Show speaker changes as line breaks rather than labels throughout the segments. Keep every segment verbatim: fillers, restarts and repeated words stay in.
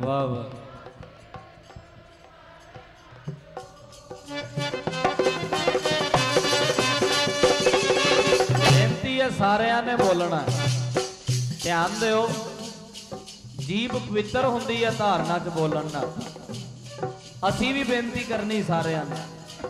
वाह वाह। बेनती है सारिਆਂ ने बोलना, ध्यान दिओ। जीभ पवित्र हुंदी है धारना च बोलण नाल। असीं भी बेनती करनी सारिਆਂ ने।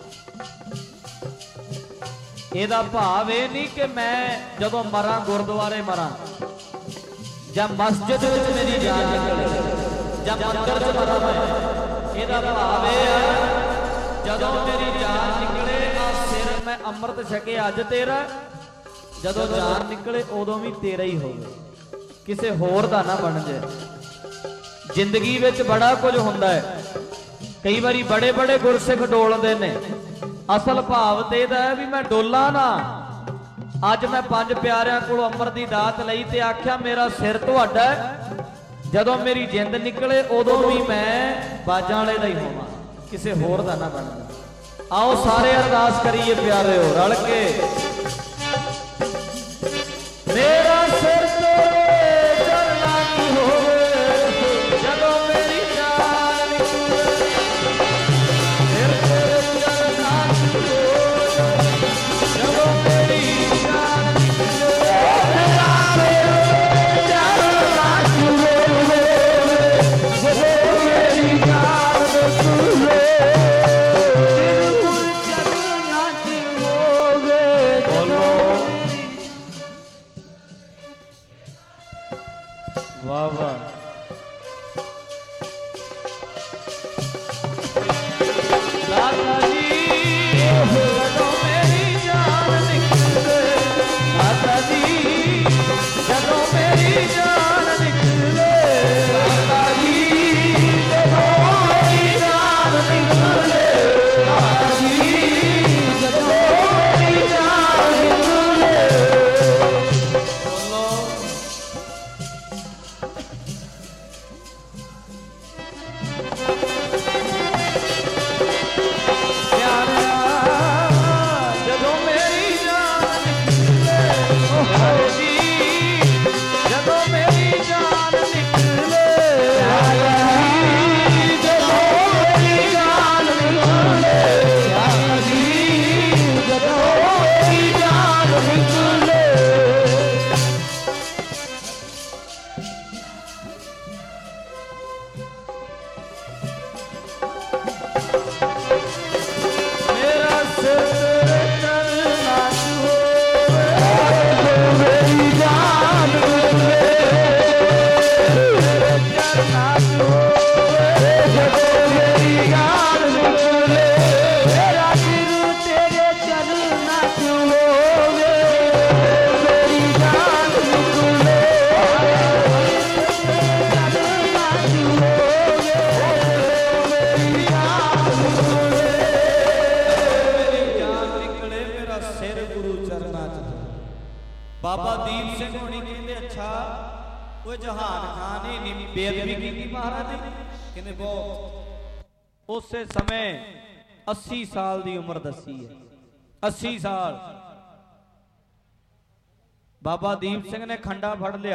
ਇਹਦਾ ਭਾਵ ਇਹ ਨਹੀਂ ਕਿ ਮੈਂ ਜਦੋਂ ਮਰਾਂ ਗੁਰਦੁਆਰੇ ਮਰਾਂ ਜਾਂ ਮਸਜਿਦ ਵਿੱਚ ਮੇਰੀ ਜਾਨ ਨਿਕਲੇ ਜਾਂ ਮੰਦਰ 'ਚ ਮਰਾਂ ਮੈਂ। ਇਹਦਾ ਭਾਵ ਇਹ ਹੈ ਜਦੋਂ ਮੇਰੀ ਜਾਨ ਨਿਕਲੇ ਆ ਸਿਰ ਮੈਂ ਅੰਮ੍ਰਿਤ ਛਕੇ ਅੱਜ ਤੇਰਾ, ਜਦੋਂ ਜਾਨ ਨਿਕਲੇ ਉਦੋਂ ਵੀ ਤੇਰਾ ਹੀ ਹੋਵੇ, ਕਿਸੇ ਹੋਰ ਦਾ ਨਾ ਬਣ ਜਾਏ। ਜ਼ਿੰਦਗੀ ਵਿੱਚ ਬੜਾ ਕੁਝ ਹੁੰਦਾ ਹੈ, ਕਈ ਵਾਰੀ ਬੜੇ ਬੜੇ ਗੁਰਸਿੱਖ ਡੋਲਦੇ ਨੇ। ਅਸਲ ਭਾਵ ਤੇ ਇਹਦਾ ਹੈ ਵੀ ਮੈਂ ਡੋਲਾ ਨਾ। ਅੱਜ ਮੈਂ ਪੰਜ ਪਿਆਰਿਆਂ ਕੋਲੋਂ ਅੰਮ੍ਰਿਤ ਦੀ ਦਾਤ ਲਈ ਤੇ ਆਖਿਆ ਮੇਰਾ ਸਿਰ ਤੁਹਾਡਾ, ਜਦੋਂ ਮੇਰੀ ਜਿੰਦ ਨਿਕਲੇ ਉਦੋਂ ਵੀ ਮੈਂ ਬਾਜਾਂ ਵਾਲੇ ਦਾ ਹੀ ਹੋਵਾਂ, ਕਿਸੇ ਹੋਰ ਦਾ ਨਾ ਬਣਨਾ। ਆਓ ਸਾਰੇ ਅਰਦਾਸ ਕਰੀਏ ਪਿਆਰਿਓ ਰਲ ਕੇ। ਮੇਰਾ ਸਿਰ ਤੇਰੇ ਚਰਨਾਂ ਕੀ ਹੋਵੇ ਜਦੋਂ ਮੇਰੀ ਜਾਨ ਨਿਕਲੇ। ਸਿਰ ਤੇਰੇ ਚਰਨਾਂ ਕੀ ਹੋਵੇ ਜਦੋਂ ਮੇਰੀ ਜਾਨ ਨਿਕਲੇ। ਮੇਰਾ ਸਿਰ ਤੇਰੇ ਚਰਨਾਂ ਕੀ ਹੋਵੇ ਜਦੋਂ ਮੇਰੀ ਜਾਨ ਨਿਕਲੇ। वाह वाह। दादा जी जदों मेरी जान निकले, दादा जी जदों मेरी जान निकले, दादा जी जदों मेरी जान निकले, दादा जी जदों मेरी जान निकले। बोलो बाबा दीप सिंह होनी कहते अच्छा वो जहान खान ही नहीं बेअदबी की महाराज कहते बहुत। उस समय अस्सी साल की उम्र दसी है, अस्सी साल। बाबा दीप सिंह ने खंडा फड़ लिया,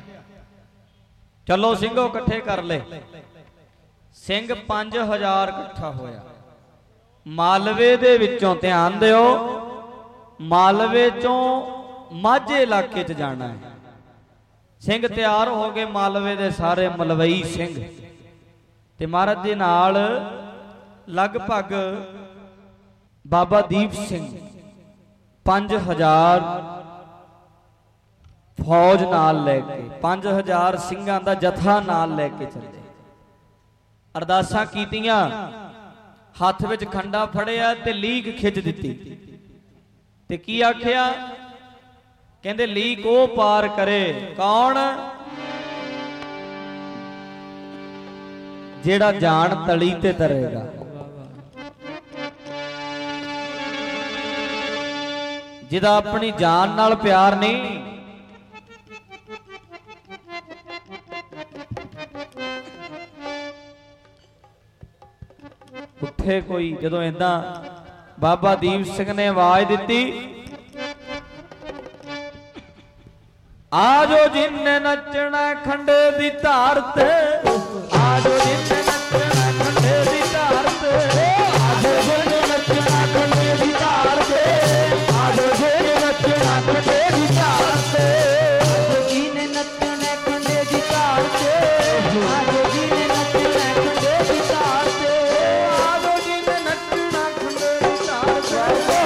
चलो ਸਿੰਘੋ इकट्ठे कर ले। ਸਿੰਘ पांच हजार इकट्ठा होया मालवे दे विचों। ध्यान दिओ, मालवे चों माझे इलाके च जाना है। सिंह तैयार हो गए मालवे दे सारे मलवई सिंह ते महाराज जी नाल लगभग बाबा दीप सिंह पांच हजार फौज नाल लैके पांच हजार सिंघां दा जथा नाल लैके चले। अरदासां कीतियां, हथ विच खंडा फड़िया ते लीक खिच दित्ती ते की आखिया कहते लीक वो पार करे कौन जेड़ा जान तली ते तरेगा। जिदा अपनी जान नाल प्यार नहीं, उठे कोई जदों इदां बाबा दीप सिंह ने आवाज दिती ਆਜੋ ਜਿੰਨੇ ਨੱਚਣਾ ਖੰਡੇ ਦੀ ਧਾਰ ਤੇ, ਆਜੋ ਜਿੰਨੇ ਨੱਚਣਾ ਖੰਡੇ ਦੀ ਧਾਰ ਤੇ, ਆਜੋ ਜਿੰਨੇ ਨੱਚਣਾ ਖੰਡੇ ਦੀ ਧਾਰ ਤੇ, ਆਜੋ ਜਿੰਨੇ ਨੱਚਣਾ ਖੰਡੇ ਦੀ ਧਾਰ ਤੇ, ਆਜੋ ਜਿੰਨੇ ਨੱਚਣਾ ਖੰਡੇ ਦੀ ਧਾਰ ਤੇ, ਆਜੋ ਜਿੰਨੇ ਨੱਚਣਾ ਖੰਡੇ ਦੀ ਧਾਰ ਤੇ, ਆਜੋ ਜਿੰਨੇ ਨੱਚਣਾ ਖੰਡੇ ਦੀ ਧਾਰ ਤੇ,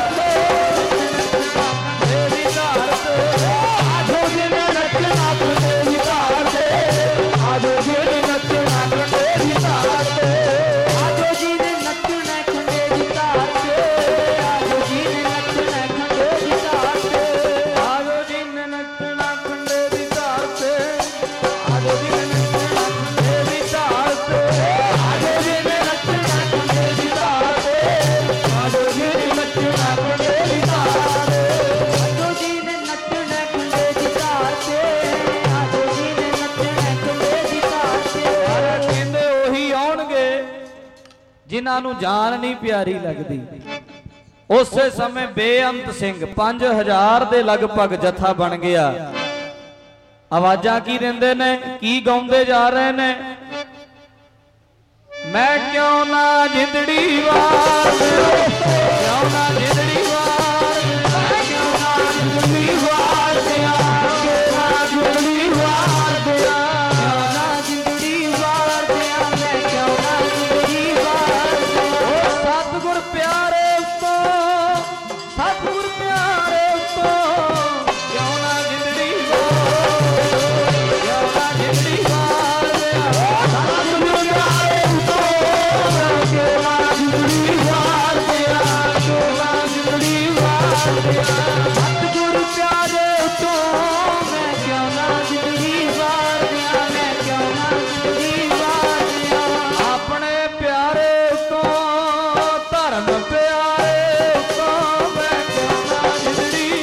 ਖੰਡੇ ਦੀ ਧਾਰ ਤੇ, ਆਜੋ ਜਿੰਨੇ ਨੱਚਣਾ ਖੰਡੇ ਦੀ ਧਾਰ ਤੇ, ਆਜੋ ਜਿੰਨੇ ਨੱਚਣਾ ਖੰਡੇ ਦੀ ਧਾਰ ਤੇ, ਆਜੋ ਜਿੰਨੇ ਨੱਚਣਾ ਖੰਡੇ ਦੀ ਧਾਰ ਤੇ, ਆਜੋ ਜਿੰਨੇ ਨੱਚਣਾ ਖੰਡੇ ਦੀ ਧਾਰ ਤੇ, ਆਜੋ ਜਿੰਨੇ ਨੱਚਣਾ ਖੰਡੇ ਦੀ ਧਾਰ ਤੇ, ਆਜੋ ਜਿੰਨੇ ਨੱਚਣਾ ਖੰਡੇ ਦੀ ਧਾਰ ਤੇ, ਆਜੋ ਜਿੰਨੇ ਨੱਚਣਾ ਖੰਡੇ ਦੀ ਧਾਰ ਤੇ, ਆਜੋ ਜਿੰਨੇ ਨੱਚਣਾ ਖੰਡੇ ਦੀ ਧਾਰ ਤੇ, ਆਜੋ ਜਿੰਨੇ ਨੱਚਣਾ ਖੰਡੇ ਦੀ ਧਾਰ ਤੇ, ਆਜੋ ਜਿੰਨੇ ਨੱਚਣਾ ਖੰਡੇ ਦੀ ਧਾਰ ਤੇ। ਕਹਿੰਦੇ ਉਹੀ ਆਉਣਗੇ ਜਿਨ੍ਹਾਂ ਨੂੰ ਜਾਨ ਨਹੀਂ ਪਿਆਰੀ ਲੱਗਦੀ। ਉਸੇ ਸਮੇਂ ਬੇਅੰਤ ਸਿੰਘ ਪੰਜ ਹਜ਼ਾਰ ਦੇ ਲਗਭਗ ਜਥਾ ਬਣ ਗਿਆ। ਆਵਾਜ਼ਾਂ ਕੀ ਦਿੰਦੇ ਨੇ, ਕੀ ਗਾਉਂਦੇ ਜਾ ਰਹੇ ਨੇ? ਮੈਂ ਕਿਉਂ ਨਾ ਜਿੰਦੜੀ ਵਾਰ ਦਿਓ, ਕਿਉਂ ਨਾ ਜਿੰਦੜੀ ਵਾਰ ਦਿਓ, ਮੈਂ ਕਿਉਂ ਨਾ ਜਿੰਦੜੀ ਵਾਰ ਦਿਆਂ, ਕਿਉਂ ਨਾ ਜਿੰਦੜੀ ਵਾਰ ਦਿਆਂ, ਕਿਉਂ ਨਾ ਜਿੰਦੜੀ ਵਾਰ ਦਿਆਂ, ਮੈਂ ਕਿਉਂ ਨਾ ਜਿੰਦੜੀ ਵਾਰ ਦਿਆਂ। ਓ ਸਤਿਗੁਰ ਪਿਆਰੇ ਉੱਤੋਂ, ਸਤਿਗੁਰ ਪਿਆਰੇ ਉੱਤੋਂ, ਕਿਉਂ ਨਾ ਜਿੰਦੜੀ ਵਾਰ ਦਿਓ, ਕਿਉਂ ਨਾ ਜਿੰਦੜੀ ਵਾਰ ਦਿਆਂ, ਸਤਿਗੁਰ ਪਿਆਰੇ ਉੱਤੋਂ, ਕਿਉਂ ਨਾ ਜਿੰਦੜੀ ਵਾਰ ਦਿਆਂ, ਕਿਉਂ ਨਾ ਜਿੰਦੜੀ ਵਾਰ ਦਿਆਂ, ਸਤਿਗੁਰ ਪਿਆਰੇ ਉੱਤੋਂ, ਮੈਂ ਕਿਉਂ ਨਾ ਜਿੰਦੜੀ ਵਾਰ ਦਿਆਂ, ਮੈਂ ਕਿਉਂ ਨਾ ਜਿੰਦੜੀ ਵਾਰ ਦਿਆਂ। ਆਪਣੇ ਪਿਆਰੇ ਉੱਤੋਂ, ਧਰਮ ਪਿਆਰੇ ਉੱਤੋਂ, ਮੈਂ ਕਿਉਂ ਨਾ ਜਿੰਦੜੀ,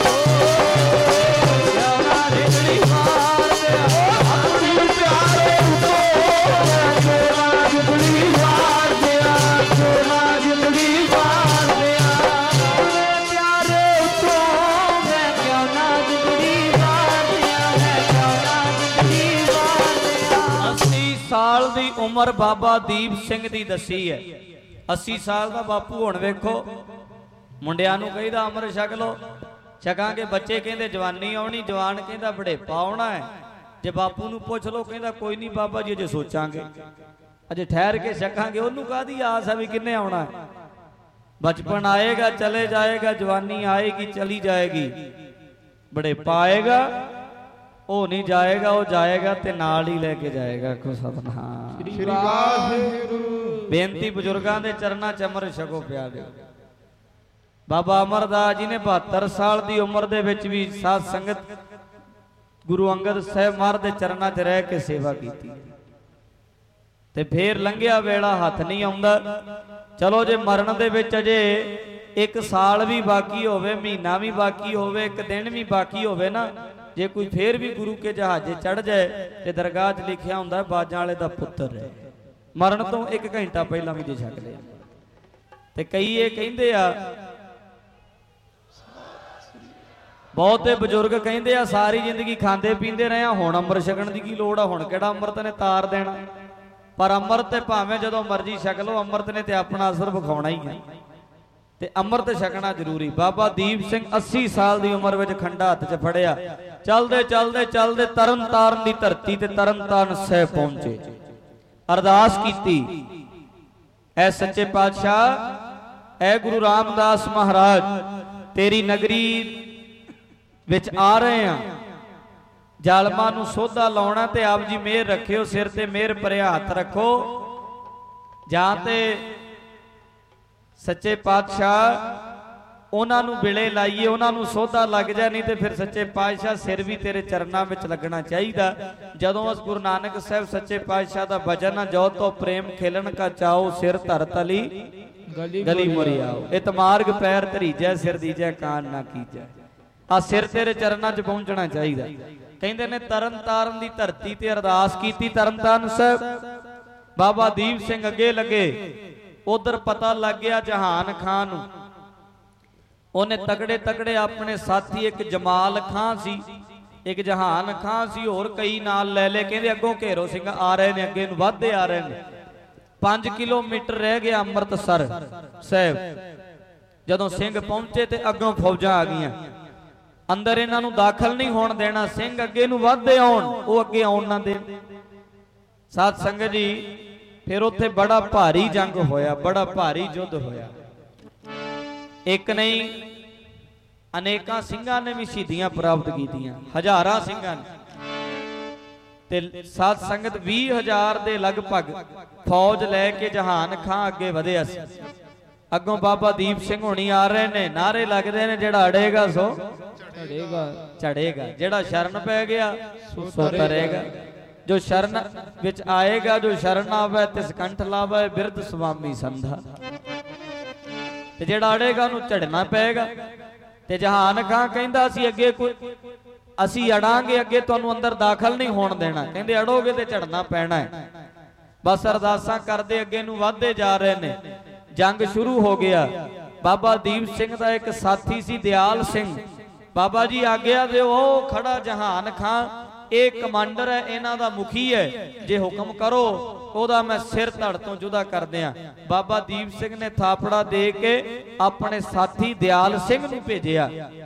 ਕਿਉਂ ਨਾ ਜਿੰਦੜੀ ਵਾਰ ਦਿਆਂ, ਆਪਣੇ ਪਿਆਰੇ ਉੱਤੋਂ, ਮੈਂ ਕਿਉਂ ਨਾ ਜਿੰਦੜੀ ਵਾਰ ਦਿਆਂ, ਕਿਉਂ ਨਾ ਜਿੰਦੜੀ ਵਾਰ ਦਿਆਂ, ਆਪਣੇ ਪਿਆਰੇ ਉੱਤੋਂ, ਮੈਂ ਕਿਉਂ ਨਾ ਜਿੰਦੜੀ ਵਾਰ ਦਿਆਂ, ਮੈਂ ਕਿਉਂ ਨਾ ਜਿੰਦੜੀ ਵਾਰ ਦਿਆਂ। ਅੱਸੀ ਸਾਲ ਦੀ ਉਮਰ ਬਾਬਾ ਦੀਪ ਸਿੰਘ ਦੀ ਦੱਸੀ ਹੈ। ਅੱਸੀ ਸਾਲ ਦਾ ਬਾਪੂ ਹੁਣ ਵੇਖੋ, ਮੁੰਡਿਆਂ ਨੂੰ ਕਹਿੰਦਾ ਅੰਮ੍ਰਿਤ ਛਕ ਲਓ, ਛਕਾਂਗੇ, ਬੱਚੇ ਕਹਿੰਦੇ ਜਵਾਨੀ ਆਉਣੀ, ਜਵਾਨ ਕਹਿੰਦਾ ਬੁਢੇਪਾ ਆਉਣਾ ਹੈ। ਜੇ ਬਾਪੂ ਨੂੰ ਪੁੱਛ ਲਓ, ਕਹਿੰਦਾ ਕੋਈ ਨਹੀਂ ਬਾਬਾ ਜੀ ਅਜੇ ਸੋਚਾਂਗੇ, ਅਜੇ ਠਹਿਰ ਕੇ ਛਕਾਂਗੇ। ਉਹਨੂੰ ਕਾਹਦੀ ਆਸ ਹੈ ਵੀ ਕਿੰਨੇ ਆਉਣਾ ਹੈ? ਬਚਪਨ ਆਏਗਾ ਚਲੇ ਜਾਏਗਾ, ਜਵਾਨੀ ਆਏਗੀ ਚਲੀ ਜਾਏਗੀ, ਬੁਢੇਪਾ ਆਏਗਾ ਉਹ ਨਹੀਂ ਜਾਏਗਾ, ਉਹ ਜਾਏਗਾ ਤੇ ਨਾਲ ਹੀ ਲੈ ਕੇ ਜਾਏਗਾ। ਕੋ ਸਤਨਾਮ
ਸ੍ਰੀ ਵਾਹਿਗੁਰੂ।
ਬੇਨਤੀ ਬਜ਼ੁਰਗਾਂ ਦੇ ਚਰਨਾਂ ਚ ਅੰਮ੍ਰਿਤ ਛਕੋ ਪਿਆਰਿਓ। ਬਾਬਾ ਅਮਰਦਾਸ ਜੀ ਨੇ ਬਹੱਤਰ ਸਾਲ ਦੀ ਉਮਰ ਦੇ ਵਿੱਚ ਵੀ ਸਾਧ ਸੰਗਤ ਗੁਰੂ ਅੰਗਦ ਸਾਹਿਬ ਮਹਾਰਾਜ ਦੇ ਚਰਨਾਂ 'ਚ ਰਹਿ ਕੇ ਸੇਵਾ ਕੀਤੀ ਤੇ ਫੇਰ ਲੰਘਿਆ ਵੇਲਾ ਹੱਥ ਨਹੀਂ ਆਉਂਦਾ। ਚਲੋ ਜੇ ਮਰਨ ਦੇ ਵਿੱਚ ਅਜੇ ਇੱਕ ਸਾਲ ਵੀ ਬਾਕੀ ਹੋਵੇ, ਮਹੀਨਾ ਵੀ ਬਾਕੀ ਹੋਵੇ, ਇੱਕ ਦਿਨ ਵੀ ਬਾਕੀ ਹੋਵੇ ਨਾ, ਜੇ ਕੋਈ ਫੇਰ ਵੀ ਗੁਰੂ ਕੇ ਜਹਾਜ਼ੇ ਚੜ ਜਾਏ ਤੇ ਦਰਗਾਹ 'ਚ ਲਿਖਿਆ ਹੁੰਦਾ ਬਾਜਾਂ ਵਾਲੇ ਦਾ ਪੁੱਤਰ ਹੈ। ਮਰਨ ਤੋਂ ਇੱਕ ਘੰਟਾ ਪਹਿਲਾਂ ਵੀ ਜੇ ਛਕ ਲਿਆ। ਤੇ ਕਈ ਇਹ ਕਹਿੰਦੇ ਆ, ਬਹੁਤੇ ਬਜ਼ੁਰਗ ਕਹਿੰਦੇ ਆ ਸਾਰੀ ਜ਼ਿੰਦਗੀ ਖਾਂਦੇ ਪੀਂਦੇ ਰਹੇ ਆ, ਹੁਣ ਅੰਮ੍ਰਿਤ ਛਕਣ ਦੀ ਕੀ ਲੋੜ ਆ, ਹੁਣ ਕਿਹੜਾ ਅੰਮ੍ਰਿਤ ਨੇ ਤਾਰ ਦੇਣਾ। ਪਰ ਅੰਮ੍ਰਿਤ ਤੇ ਭਾਵੇਂ ਜਦੋਂ ਮਰਜ਼ੀ ਛਕ ਲਓ, ਅੰਮ੍ਰਿਤ ਨੇ ਤੇ ਆਪਣਾ ਅਸਰ ਵਿਖਾਉਣਾ ਹੀ ਹੈ ਤੇ ਅੰਮ੍ਰਿਤ ਛਕਣਾ ਜ਼ਰੂਰੀ। ਬਾਬਾ ਦੀਪ ਸਿੰਘ ਅੱਸੀ ਸਾਲ ਦੀ ਉਮਰ ਵਿੱਚ ਖੰਡਾ ਹੱਥ 'ਚ ਫੜਿਆ, ਚੱਲਦੇ ਚੱਲਦੇ ਚੱਲਦੇ ਤਰਨ ਤਾਰਨ ਦੀ ਧਰਤੀ ਤੇ ਤਰਨ ਤਾਰਨ ਸਾਹਿਬ ਪਹੁੰਚੇ। ਅਰਦਾਸ ਕੀਤੀ, ਐ ਸੱਚੇ ਪਾਤਸ਼ਾਹ, ਐ ਗੁਰੂ ਰਾਮਦਾਸ ਮਹਾਰਾਜ, ਤੇਰੀ ਨਗਰੀ ਵਿੱਚ ਆ ਰਹੇ ਆ, ਜ਼ਾਲਮਾਂ ਨੂੰ ਸੋਧਾ ਲਾਉਣਾ ਤੇ ਆਪ ਜੀ ਮਿਹਰ ਰੱਖਿਓ, ਸਿਰ ਤੇ ਮਿਹਰ ਭਰਿਆ ਹੱਥ ਰੱਖੋ। ਜਾਂ ਤੇ ਸੱਚੇ ਪਾਤਸ਼ਾਹ ਉਹਨਾਂ ਨੂੰ ਬਿਲੇ ਲਾਈਏ, ਉਹਨਾਂ ਨੂੰ ਸੋਧਾ ਲੱਗ ਜਾ, ਨਹੀਂ ਤੇ ਫਿਰ ਸੱਚੇ ਪਾਤਸ਼ਾਹ ਸਿਰ ਵੀ ਤੇਰੇ ਚਰਨਾਂ ਵਿੱਚ ਲੱਗਣਾ ਚਾਹੀਦਾ। ਜਦੋਂ ਉਸ ਗੁਰੂ ਨਾਨਕ ਸਾਹਿਬ ਸੱਚੇ ਪਾਤਸ਼ਾਹ ਦਾ ਭਜਨ ਨਾ, ਜੋ ਤੋ ਪ੍ਰੇਮ ਖੇਲਣ ਕਾ ਚਾਓ, ਸਿਰ ਧਰ ਤਲੀ ਗਲੀ ਮੁਰੀ ਆਓ, ਇਤ ਮਾਰਗ ਪੈਰ ਧਰੀਜੈ, ਸਿਰ ਦੀਜੈ ਕਾਨ ਨਾ ਕੀਜੈ। ਆ ਸਿਰ ਤੇਰੇ ਚਰਨਾਂ 'ਚ ਪਹੁੰਚਣਾ ਚਾਹੀਦਾ। ਕਹਿੰਦੇ ਨੇ ਤਰਨ ਤਾਰਨ ਦੀ ਧਰਤੀ ਤੇ ਅਰਦਾਸ ਕੀਤੀ। ਤਰਨ ਤਾਰਨ ਸਾਹਿਬ ਬਾਬਾ ਦੀਪ ਸਿੰਘ ਅੱਗੇ ਲੱਗੇ। ਉਧਰ ਪਤਾ ਲੱਗ ਗਿਆ ਜਹਾਨ ਖਾਨ ਨੂੰ, ਉਹਨੇ ਤਕੜੇ ਤਕੜੇ ਆਪਣੇ ਸਾਥੀ, ਇੱਕ ਜਮਾਲ ਖਾਨ ਸੀ, एक जहान खां सी, होर कई नाल लै ले। कहंदे अगों घेरो सिंह आ रहे ने, अगे नूं वधदे आ रहे ने। पांच किलोमीटर रह गया अमृतसर साहब। जदों सिंह पहुंचे ते अगों फौजां आ गईयां। अंदर इन्हां नूं दाखल नहीं होण देना, सिंह अगे नूं वधदे आउण, वो अगे आउण ना देण। साध संगत जी फिर उत्थे बड़ा भारी जंग होया, बड़ा भारी युद्ध होया। एक नहीं अनेकां सिंघां ने भी शहीदियां प्राप्त कीतियां, हजारां सिंघां ने। ते साध संगत बीस हजार दे लगभग फौज लैके जहान खां अगे वधिया सी। अगों बाबा दीप सिंह होनी आ रहे ने, नारे लगदे ने, जिहड़ा अड़ेगा सो
चढ़ेगा
चढ़ेगा, जिहड़ा शरण पै गया सो तरेगा। जो शरण विच आएगा, जो शरण आवे तिस कंठ लावे, बिरध स्वामी संधा। ते जिहड़ा अड़ेगा उहनूं झड़ना पेगा। ते जहान खां कहंदा सी अगे कोई असी अड़ांगे, अगे तुहानूं अंदर दाखल नहीं होण देना। कहंदे अड़ोगे ते झड़ना पैना है। बस अरदासां करदे अगे नूं वधदे जा रहे ने। जंग शुरू हो गया। बाबा दीप सिंह दा एक साथी सी दयाल सिंह, बाबा जी आग्या दे, ओ खड़ा जहान खां, ये कमांडर है, इन्हां दा मुखी है, जे हुक्म करो ओदा मैं सिर धड़ तो जुदा कर दियां। बाबा दीप सिंह ने थापड़ा दे के अपने साथी दयाल सिंह नूं भेजिया।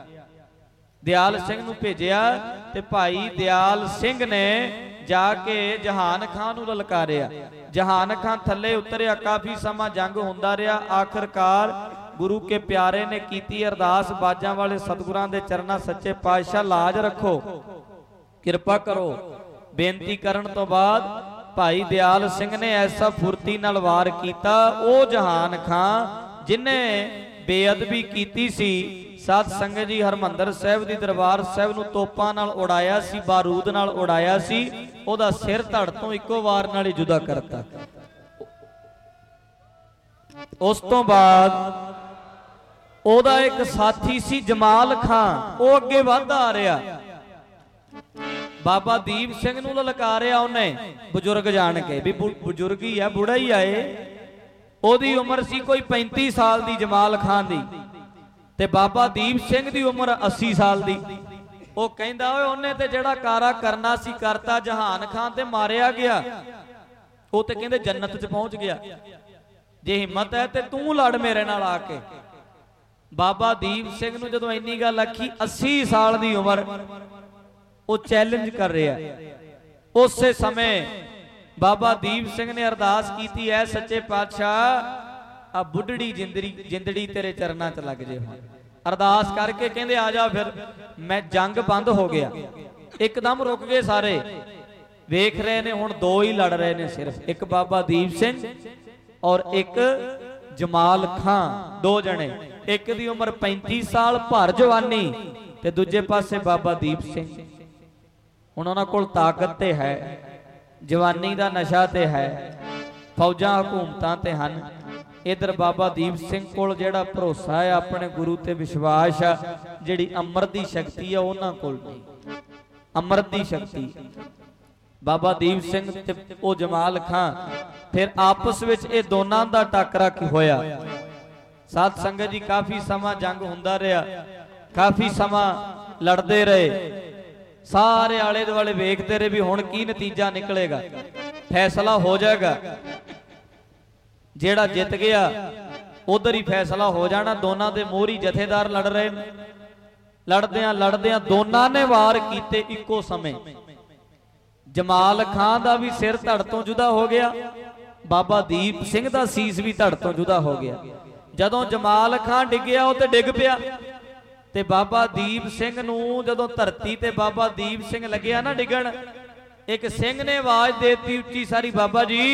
दयाल सिंह नूं भेजिया ते भाई दयाल सिंह ने जाके जहान खां नूं ललकारिया। जहान खां थल्ले उतरिया। काफी समा जंग हुंदा रहा। आखिरकार गुरु के प्यारे ने कीती अरदास, बाजां वाले सतगुरां दे चरना, सच्चे पातशाह लाज रखो, किरपा करो। बेनती करन तो बाद भाई दयाल सिंह ने ऐसा फुर्ती नाल वार कीता। ओ जहान खां जिन्हें बेअदबी कीती सी, साध संगत जी हरमंदर साहिब दी दरबार साहिब नूं तोपां नाल उड़ाया सी, बारूद नाल उड़ाया सी, ओदा सिर धड़ तो इक्को वार नाल ही जुदा करता। उस तो बाद ओदा एक साथी सी जमाल खां, ओ अगे वधदा आ रहा। बाबा दीप सिंह नूं ललकारिया उन्हें, बुजुर्ग जान के भी बुजुर्ग ही है, बुढ़ा ही आए। ओदी उम्र सी कोई पैंती साल दी जमाल खान दी, ते बाबा दीप सिंह दी उम्र अस्सी साल दी। ओ कहंदा ओए ओने ते जेड़ा कारा करना सी करता, जहान खान ते मारिया गया, ओ ते कहंदे जन्नत च पहुंच गया। जे हिम्मत है ते तू लड़ मेरे नाल आके। बाबा दीप सिंह नूं जदों इन्नी गल आखी, अस्सी साल दी उम्र, वो चैलेंज कर रहा। उस समय बाबा दीप सिंह ने अरदास की है, सच्चे पातशाह आ बुढ़ड़ी जिंदड़ी जिंदड़ी तेरे चरना च लग जे। अरदास करके कहंदे आ जा। फिर मैं जंग बंद हो गया, एकदम रुक गए सारे। वेख रहे ने हुण दो ही लड़ रहे ने सिर्फ, एक बाबा दीप सिंह और एक जमाल खां, दो जने। एक दी उम्र पैंती साल भर जवानी, ते दूजे पासे बाबा दीप सिंह। हुण उन्हां कोल ताकत ते है, जवानी दा नशा ते है, फौजां हुकूमतां ते हन। इधर बाबा दीप सिंह कोल जेड़ा भरोसा है, अपने गुरु ते विश्वास है, जिहड़ी अमृत दी शक्ति है उन्हां कोल नहीं। अमृत दी शक्ति बाबा दीप सिंह ते ओ जमाल खां, फिर आपस विच ये दोनां दा टकरा की होया। साध संगत जी काफी समा जंग हुंदा रहा, काफी समा लड़दे रहे। सारे आले दुआले वेखते रहे भी हुण की नतीजा निकलेगा, फैसला हो जाएगा। जेड़ा जित गया उधर ही फैसला हो जाना। दोनों के मोहरी जथेदार लड़ रहे, लड़दियां लड़दियां दोनों ने वार कीते इको समय। जमाल खां दा भी सिर धड़ तो जुदा हो गया, बाबा दीप सिंह दा सीस भी धड़ तो जुदा हो गया। जदों जमाल खां डिग्या वो तो डिग पिया, ते बाबा दीप सिंह नूं जदों धरती ते बाबा दीप सिंह लग्या ना डिगण, एक सिंह ने आवाज देती उच्ची सारी, बाबा जी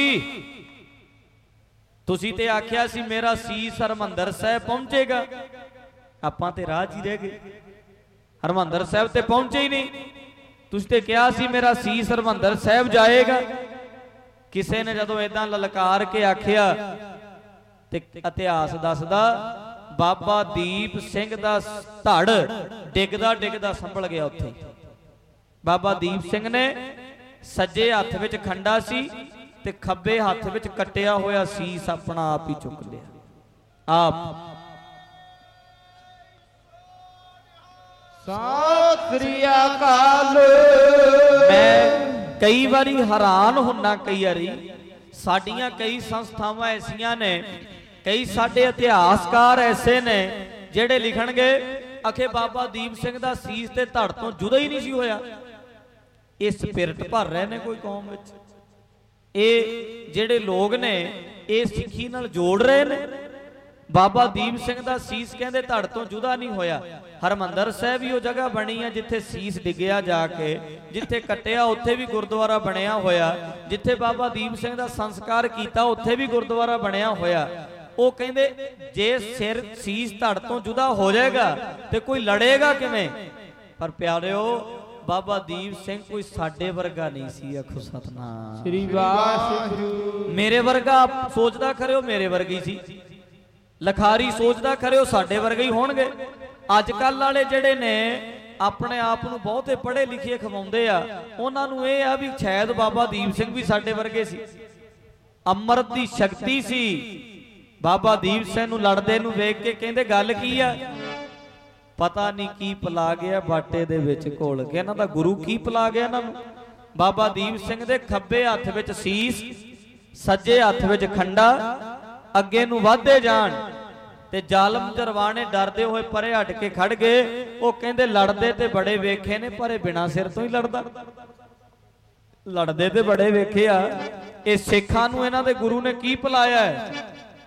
तुसी ते आख्या सी मेरा सीस हरमंदर साहिब पहुंचेगा, आपां ते राह च ही रह गए, हरमंदर साहिब ते पहुंचे ही नहीं। तुसी ते कहा सी मेरा सीस हरमंदर साहिब जाएगा। किसी ने जदों इदां ललकार के आख्या ते इतिहास दसदा बाबा दीप सिंह दा धड़ डिगदा डिगदा संभल गया उत्थे। बाबा दीप सिंह ने सज्जे हत्थ विच खंडा सी ते खब्बे हत्थ विच कट्टिया होया सीस अपना आप ही चुक लिया। आप
ਸਤਿ ਸ੍ਰੀ ਅਕਾਲ।
ਮੈਂ ਕਈ ਵਾਰੀ ਹੈਰਾਨ ਹੁੰਨਾ, ਕਈ ਵਾਰੀ ਸਾਡੀਆਂ ਕਈ ਸੰਸਥਾਵਾਂ ਐਸੀਆਂ ਨੇ, ਕਈ ਸਾਡੇ ਇਤਿਹਾਸਕਾਰ ਐਸੇ ਨੇ ਜਿਹੜੇ ਲਿਖਣਗੇ ਅਖੇ ਬਾਬਾ ਦੀਪ ਸਿੰਘ ਦਾ ਸੀਸ ਤੇ ਧੜ ਤੋਂ ਜੁਦਾ ਹੀ ਨਹੀਂ ਸੀ ਹੋਇਆ। ਇਹ ਸਪਿਰਟ ਭਰ ਰਹੇ ਨੇ ਕੋਈ ਕੌਮ ਵਿੱਚ। ਇਹ ਜਿਹੜੇ ਲੋਕ ਨੇ ਇਹ ਸਿੱਖੀ ਨਾਲ ਜੋੜ ਰਹੇ ਨੇ। ਬਾਬਾ ਦੀਪ ਸਿੰਘ ਦਾ ਸੀਸ ਕਹਿੰਦੇ ਧੜ ਤੋਂ ਜੁਦਾ ਨਹੀਂ ਹੋਇਆ। ਹਰਮੰਦਰ ਸਾਹਿਬ ਵੀ ਉਹ ਜਗ੍ਹਾ ਬਣੀ ਆ ਜਿੱਥੇ ਸੀਸ ਡਿੱਗਿਆ ਜਾ ਕੇ, ਜਿੱਥੇ ਕੱਟਿਆ ਉੱਥੇ ਵੀ ਗੁਰਦੁਆਰਾ ਬਣਿਆ ਹੋਇਆ, ਜਿੱਥੇ ਬਾਬਾ ਦੀਪ ਸਿੰਘ ਦਾ ਸੰਸਕਾਰ ਕੀਤਾ ਉੱਥੇ ਵੀ ਗੁਰਦੁਆਰਾ ਬਣਿਆ ਹੋਇਆ। ਉਹ ਕਹਿੰਦੇ ਜੇ ਸਿਰ ਸੀਸ ਧੜ ਤੋਂ ਜੁਦਾ ਹੋ ਜਾਏਗਾ ਤੇ ਕੋਈ ਲੜੇਗਾ ਕਿਵੇਂ? ਪਰ ਪਿਆਰਿਓ, ਬਾਬਾ ਦੀਪ ਸਿੰਘ ਕੋਈ ਸਾਡੇ ਵਰਗਾ ਨਹੀਂ ਸੀ। ਆਖੋ ਸਤਨਾਮ
ਸ੍ਰੀ ਵਾਹਿਗੁਰੂ।
ਮੇਰੇ ਵਰਗਾ ਸੋਚਦਾ ਖਰਿਓ ਮੇਰੇ ਵਰਗੀ ਸੀ, ਲਖਾਰੀ ਸੋਚਦਾ ਖਰਿਓ ਸਾਡੇ ਵਰਗੇ ਹੀ ਹੋਣਗੇ। ਅੱਜ ਕੱਲ ਵਾਲੇ ਜਿਹੜੇ ਨੇ ਆਪਣੇ ਆਪ ਨੂੰ ਬਹੁਤੇ ਪੜ੍ਹੇ ਲਿਖੇ ਖਵਾਉਂਦੇ ਆ, ਉਹਨਾਂ ਨੂੰ ਇਹ ਆ ਵੀ ਸ਼ਾਇਦ ਬਾਬਾ ਦੀਪ ਸਿੰਘ ਵੀ ਸਾਡੇ ਵਰਗੇ ਸੀ। ਅੰਮ੍ਰਿਤ ਦੀ ਸ਼ਕਤੀ ਸੀ। ਬਾਬਾ ਦੀਪ ਸਿੰਘ ਨੂੰ ਲੜਦੇ ਨੂੰ ਵੇਖ ਕੇ ਕਹਿੰਦੇ ਗੱਲ ਕੀ ਆ? ਪਤਾ ਨਹੀਂ ਕੀ ਪਿਲਾ ਗਿਆ ਬਾਟੇ ਦੇ ਵਿੱਚ ਘੋਲ ਕੇ। ਇਹਨਾਂ ਦਾ ਗੁਰੂ ਕੀ ਪਿਲਾ ਗਿਆ ਇਹਨਾਂ ਨੂੰ? ਬਾਬਾ ਦੀਪ ਸਿੰਘ ਦੇ ਖੱਬੇ ਹੱਥ ਵਿੱਚ ਸੀਸ, ਸੱਜੇ ਹੱਥ ਵਿੱਚ ਖੰਡਾ, ਅੱਗੇ ਨੂੰ ਵਧਦੇ ਜਾਣ ਤੇ ਜ਼ਾਲਮ ਜਰਵਾਣੇ ਡਰਦੇ ਹੋਏ ਪਰੇ ਹਟ ਕੇ ਖੜ ਗਏ। ਉਹ ਕਹਿੰਦੇ ਲੜਦੇ ਤੇ ਬੜੇ ਵੇਖੇ ਨੇ, ਪਰ ਇਹ ਬਿਨਾਂ ਸਿਰ ਤੋਂ ਹੀ ਲੜਦਾ। ਲੜਦੇ ਤੇ ਬੜੇ ਵੇਖੇ ਆ। ਇਹ ਸਿੱਖਾਂ ਨੂੰ ਇਹਨਾਂ ਦੇ ਗੁਰੂ ਨੇ ਕੀ ਪਿਲਾਇਆ ਹੈ?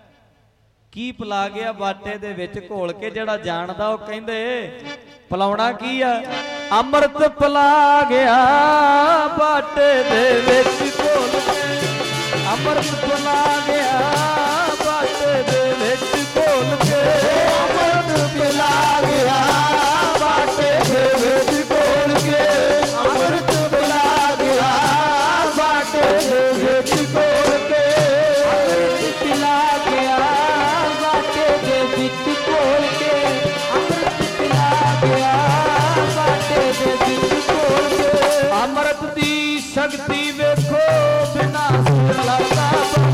ਕੀ ਪਿਲਾ ਗਿਆ ਬਾਟੇ ਦੇ ਵਿੱਚ ਘੋਲ ਕੇ? ਜਿਹੜਾ ਜਾਣਦਾ ਉਹ ਕਹਿੰਦੇ ਪਿਲਾਉਣਾ ਕੀ ਆ? ਅੰਮ੍ਰਿਤ ਪਿਲਾ ਗਿਆ ਬਾਟੇ ਦੇ ਵਿੱਚ ਘੋਲ ਕੇ, ਅੰਮ੍ਰਿਤ ਪਿਲਾ ਗਿਆ ਬਾਟੇ ਦੇ ਵਿੱਚ ਘੋਲ ਕੇ, ਅੰਮ੍ਰਿਤ ਪਿਲਾ ਗਿਆ ਬਾਟੇ ਦੇ ਵਿੱਚ ਘੋਲ ਕੇ, ਅੰਮ੍ਰਿਤ ਪਿਲਾ ਗਿਆ ਬਾਟੇ ਦੇ ਵਿੱਚ ਘੋਲ ਕੇ, ਅੰਮ੍ਰਿਤ ਪਿਲਾ ਗਿਆ ਬਾਟੇ ਦੇ ਵਿੱਚ ਘੋਲ ਕੇ, ਅੰਮ੍ਰਿਤ ਪਿਲਾ ਗਿਆ ਬਾਟੇ ਦੇ ਵਿੱਚ ਘੋਲ ਕੇ। ਅੰਮ੍ਰਿਤ ਦੀ ਸ਼ਕਤੀ ਵੇਖੋ ਬਿਨਾਂ ਸਿਰ ਲੜਦਾ,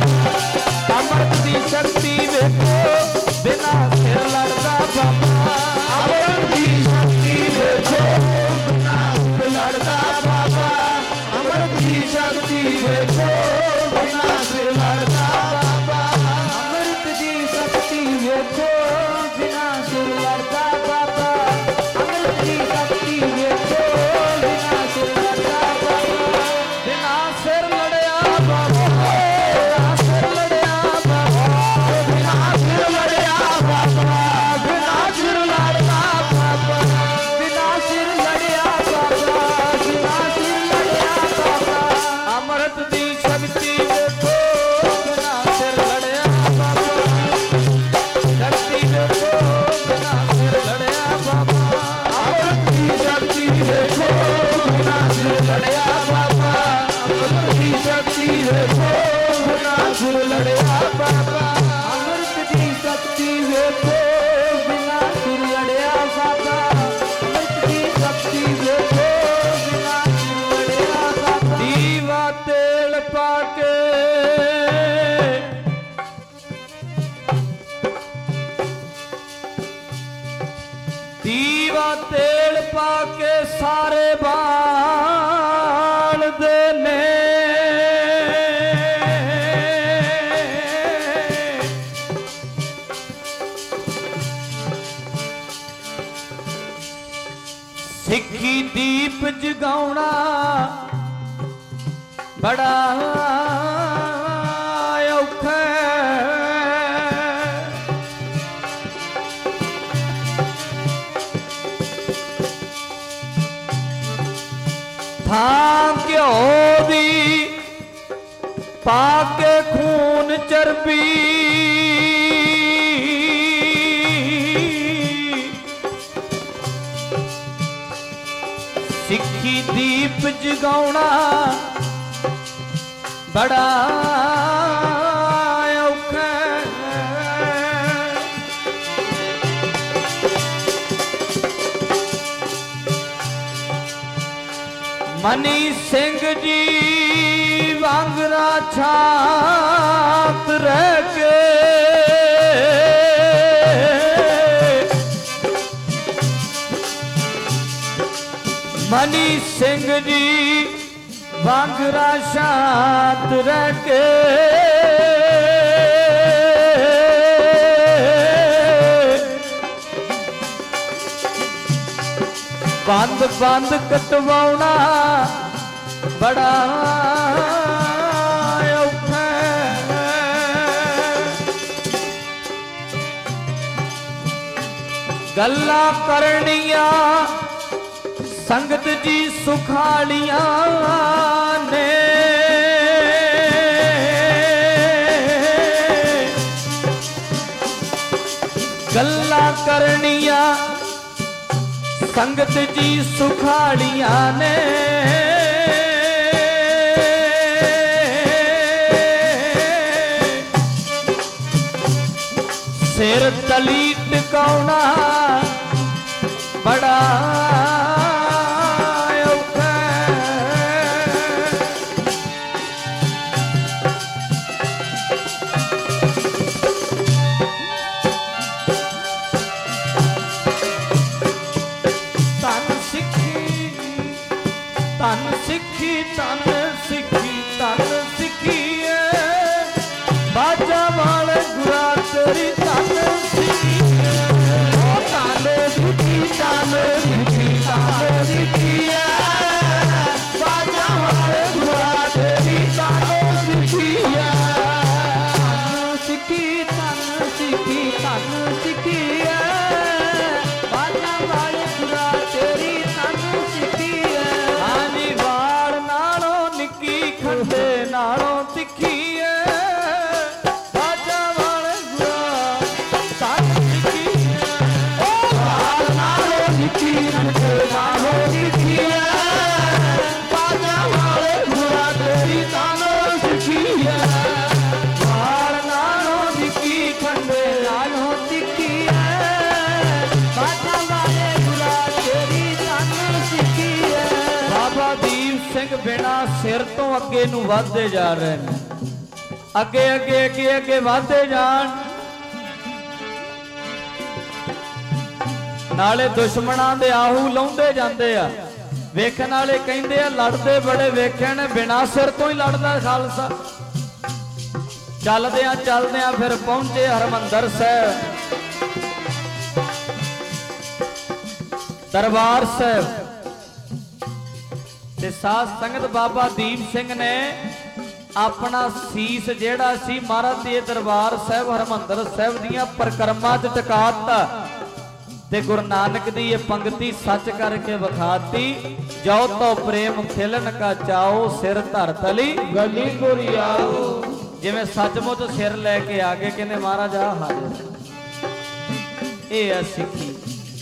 ਅੰਮ੍ਰਿਤ ਦੀ ਸ਼ਕਤੀ ਵੇਖੋ ਬਿਨਾਂ ਸਿਰ ਲੜਦਾ ਬਾਬਾ, ਅੰਮ੍ਰਿਤ ਦੀ ਸ਼ਕਤੀ ਵੇਖੋ ਬਿਨਾਂ ਸਿਰ ਲੜਦਾ ਬਾਬਾ, ਅੰਮ੍ਰਿਤ ਦੀ ਸ਼ਕਤੀ ਵੇਖੋ ਬਿਨਾਂ ਸਿਰ ਲੜਦਾ ਬਾਬਾ, ਅੰਮ੍ਰਿਤ ਦੀ ਸ਼ਕਤੀ ਵੇਖੋ ਬਿਨਾਂ ਸਿਰ ਲੜਦਾ ਬਾਬਾ, ਅੰਮ੍ਰਿਤ ਦੀ ਸ਼ਕਤੀ ਵੇਖੋ ਬਿਨਾਂ ਸਿਰ ਲੜਦਾ ਬਾਬਾ, ਬਿਨਾਂ ਸਿਰ ਲੜਿਆ ਬਾਬਾ, ਬਿਨਾਂ ਸਿਰ ਲੜਿਆ ਬਾਬਾ, ਬਿਨਾਂ ਸਿਰ ਲੜਿਆ ਬਾਬਾ, ਬਿਨਾਂ ਸਿਰ ਲੜਦਾ ਬਾਬਾ, ਬਿਨਾਂ ਸਿਰ ਲੜਿਆ ਬਾਬਾ, ਬਿਨਾਂ ਸਿਰ ਲੜਿਆ ਬਾਬਾ, ਅੰਮ੍ਰਿਤ ਦੀ ਸ਼ਕਤੀ ਵੇਖੋ ਬਿਨਾਂ ਸਿਰ ਲੜਿਆ ਬਾਬਾ, ਸ਼ਕਤੀ ਵੇਖੋ ਬਿਨਾਂ ਸਿਰ ਲੜਿਆ ਬਾਬਾ, ਅੰਮ੍ਰਿਤ ਦੀ ਸ਼ਕਤੀ ਵੇਖੋ ਬਿਨਾਂ ਸਿਰ ਲੜਿਆ ਬਾਬਾ, ਅੰਮ੍ਰਿਤ ਦੀ ਸ਼ਕਤੀ ਵੇਖੋ ਬਿਨਾਂ ਸਿਰ ਲੜਿਆ ਬਾਬਾ, ਅੰਮ੍ਰਿਤ ਦੀ ਸ਼ਕਤੀ ਵੇਖੋ ਬਿਨਾਂ ਸਿਰ ਲੜਿਆ ਬਾਬਾ, ਅੰਮ੍ਰਿਤ ਦੀ ਸ਼ਕਤੀ ਵੇਖੋ ਬਿਨਾਂ ਸਿਰ ਲੜਿਆ ਬਾਬਾ। ਦੀਵਾ ਤੇਲ ਪਾ ਕੇ ਦੀਵਾ ਤੇਲ ਪਾ ਕੇ ਸਾਰੇ ਬਾਲਦੇ ਨੇ, ਸਿੱਖੀ ਦੀਪ ਜਗਾਉਣਾ ਬੜਾ ਔਖਾ ਥਾਂ ਘਿਓ ਦੀ ਪਾ ਕੇ ਖੂਨ ਚਰਬੀ, ਸਿੱਖੀ ਦੀਪ ਜਗਾਉਣਾ ਬੜਾ ਔਖਾ। ਮਨੀ ਸਿੰਘ ਜੀ ਵਾਂਗਰਾ ਛਾਤ ਰਹਿ ਕੇ मांगरा शांत रह के बंद बंद कटवाना बड़ा औखा गल्ला करनिया संगत जी सुखालियां ने गल्ला करनिया संगत जी सुखालियां ने सिर तली टिकाउना बड़ा औखा तन सिक्खी तन सिक्खी तन सिक्खी तन सिक्खी बाजा वाले गुरा तेरी तन सिक्खी तन सिक्खी तन सिक्खी तन सिक्खी बाजा वाले गुरा तेरी तन सिक्खी सिक्खी तन सिक्खी तन सिक्खी बाजा वाले गुरा तेरी तन सिक्खी हानी वाल नालों निक्की खंडे नालों तिखी बिना सिर तो अगे नूं वधदे जा रहे हैं अगे अगे अगे अगे वधदे जान नाले दुश्मनां दे आहू लाउंदे जांदे आ वेखण वाले कहिंदे आ लड़दे बड़े वेखे ने बिना सिर तो ही लड़दा खालसा चलदे आ चलदे आ फिर पहुंचे हरमंदर साहिब दरबार साहिब ते साध संगत बाबा दीप सिंह ने अपना सीस जेड़ा सी महाराज दे दरबार साहिब हरमंदर साहिब दियां परिक्रमा च टकाता ते गुरु नानक दी ये पंक्ति सच करके विखाती जो तो प्रेम खिलन का चाओ सिर धर तली
गली गुरियाओ
जिवें सचमुच सिर लैके आगे कहने महाराज आ हाजिर ये है सिक्खी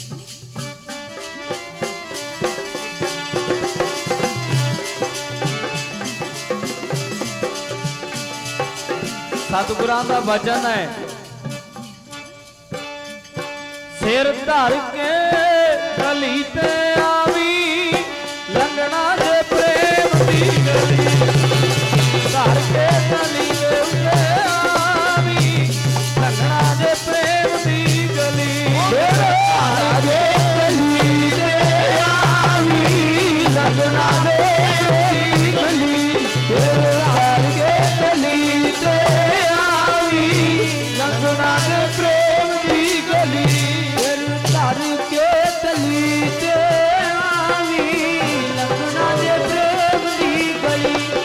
सतगुरां दा वचन है सिर धर के गली ते आवी लंघना जे प्रेम दी गली धर के गली ते आवी लंघना जे प्रेम दी गली धर के गली ते आवी लंघना जे गली धर के गली ते लंघना दे प्रेम दी गली फिर धर के तली ते आवी लंघना दे प्रेम दी गली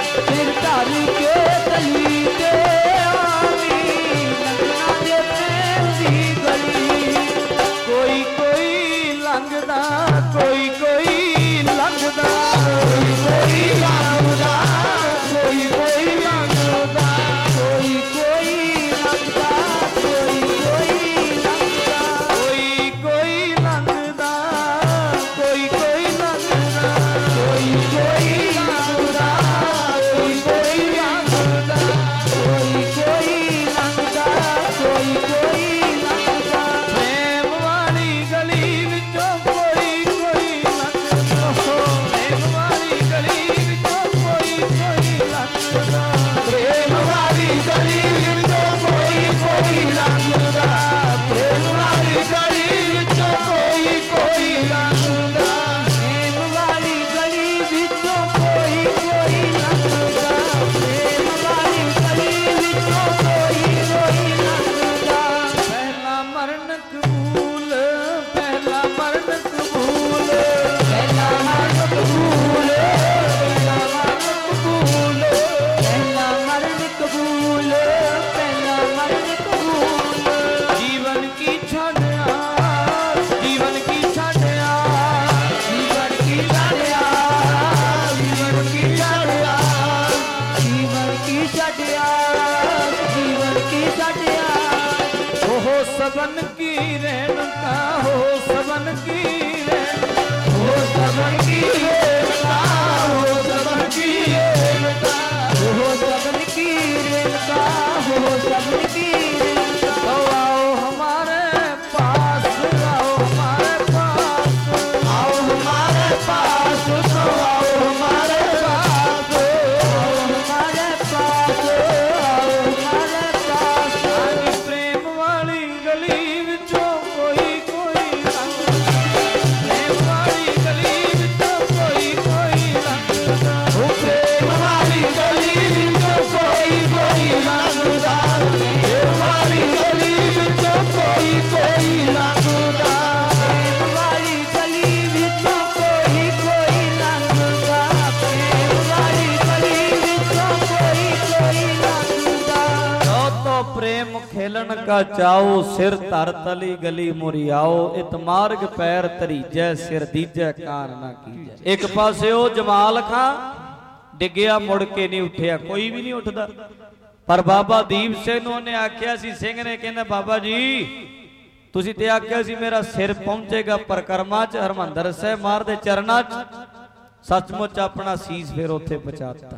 सबन की रेणुका हो सबन की रेणुका हो सबन की रेणुका हो सबन की रेणुका हो सबन की रेणुका हो सबन की रेणुका। तो आओ हमारे पास आओ हमारे पास आओ हमारे पास तो आओ हमारे पास आओ हमारे पास आओ हमारे पास। आनी प्रेम वाली गली विचों कोई कोई लंघदा प्रेम वाली गली विचों कोई कोई लंघदा ओ प्रेम वाली गली विचों कोई कोई लंघदा प्रेम वाली गली विचों कोई कोई लंघदा प्रेम वाली गली विचों कोई कोई लंघदा प्रेम वाली गली विचों कोई कोई लंघदा। जो तो प्रेम खेलन का चाओ सिर धर तली गली मुरी आओ इत मार्ग पैर तरीजै सिर दीजै कार ना कीजै। एक पासे ओ जमाल खां डिग्या मुड़ के नहीं उठिया कोई भी नहीं उठदा पर बाबा दीप सिंह ਨੂੰ ਉਹਨੇ ਆਖਿਆ ਸੀ ਸਿੰਘ ਨੇ ਕਹਿੰਦਾ ਬਾਬਾ ਜੀ ਤੁਸੀਂ ਤੇ ਆਖਿਆ ਸੀ ਮੇਰਾ ਸਿਰ ਪਹੁੰਚੇਗਾ ਪਰਕਰਮਾ ਚ ਹਰਮੰਦਰ ਸਾਹਿਬ ਮਾਰ ਦੇ ਚਰਨਾਂ ਚ ਸੱਚਮੁੱਚ ਆਪਣਾ ਸੀਸ ਫਿਰ ਉੱਥੇ ਪਹੁੰਚਾਤਾ।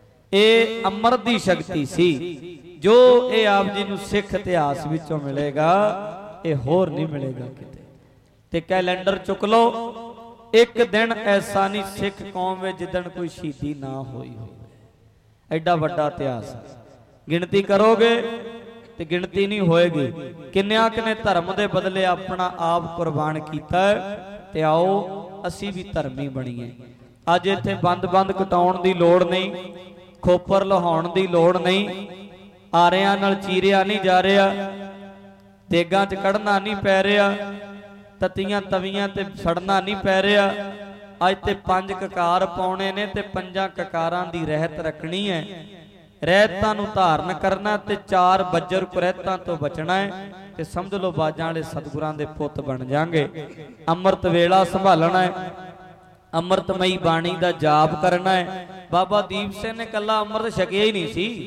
ਇਹ ਅੰਮ੍ਰਿਤ ਦੀ ਸ਼ਕਤੀ ਸੀ ਜੋ ਇਹ ਆਪ ਜੀ ਨੂੰ ਸਿੱਖ ਇਤਿਹਾਸ ਵਿੱਚੋਂ ਮਿਲੇਗਾ ਇਹ ਹੋਰ ਨਹੀਂ ਮਿਲੇਗਾ ਕਿਤੇ। ਤੇ ਕੈਲੰਡਰ ਚੁੱਕ ਲਓ ਇੱਕ ਦਿਨ ਐਸਾ ਨਹੀਂ ਸਿੱਖ ਕੌਮ ਵਿੱਚ ਜਿੱਦਣ ਕੋਈ ਸ਼ਹੀਦੀ ਨਾ ਹੋਈ ਹੋਵੇ। ਐਡਾ ਵੱਡਾ ਇਤਿਹਾਸ ਹੈ ਗਿਣਤੀ ਕਰੋਗੇ ਤੇ ਗਿਣਤੀ ਨਹੀਂ ਹੋਏਗੀ ਕਿੰਨਿਆਂ ਕਿ ਨੇ ਧਰਮ ਦੇ ਬਦਲੇ ਆਪਣਾ ਆਪ ਕੁਰਬਾਨ ਕੀਤਾ ਤੇ ਆਓ ਅਸੀਂ ਵੀ ਧਰਮੀ ਬਣੀਏ। ਅੱਜ ਇੱਥੇ ਬੰਦ ਬੰਦ ਕਟਾਉਣ ਦੀ ਲੋੜ ਨਹੀਂ ਖੋਪਰ ਲਹਾਉਣ ਦੀ ਲੋੜ ਨਹੀਂ ਆਰਿਆਂ ਨਾਲ ਚੀਰਿਆ ਨਹੀਂ ਜਾ ਰਿਹਾ ਦੇਗਾਂ 'ਚ ਕੱਢਣਾ ਨਹੀਂ ਪੈ ਰਿਹਾ ਤਤੀਆਂ ਤਵੀਆਂ ਤੇ ਸੜਨਾ ਨਹੀਂ ਪੈ ਰਿਹਾ। ਅੱਜ ਤੇ ਪੰਜ ਕਕਾਰ ਪਾਉਣੇ ਨੇ ਤੇ ਪੰਜਾਂ ਕਕਾਰਾਂ ਦੀ ਰਹਿਤ ਰੱਖਣੀ ਹੈ ਰਹਿਤਾਂ ਨੂੰ ਧਾਰਨ ਕਰਨਾ ਤੇ ਚਾਰ ਬੱਜਰ ਕੁਰਹਿਤਾਂ ਤੋਂ ਬਚਣਾ ਹੈ ਤੇ ਸਮਝ ਲਓ ਬਾਜਾਂ ਵਾਲੇ ਸਤਿਗੁਰਾਂ ਦੇ ਪੁੱਤ ਬਣ ਜਾਾਂਗੇ। ਅੰਮ੍ਰਿਤ ਵੇਲਾ ਸੰਭਾਲਣਾ ਹੈ ਅੰਮ੍ਰਿਤਮਈ ਬਾਣੀ ਦਾ ਜਾਪ ਕਰਨਾ ਹੈ। ਬਾਬਾ ਦੀਪ ਸਿੰਘ ਨੇ ਕੱਲਾ ਅੰਮ੍ਰਿਤ ਛਕਿਆ ਹੀ ਨਹੀਂ ਸੀ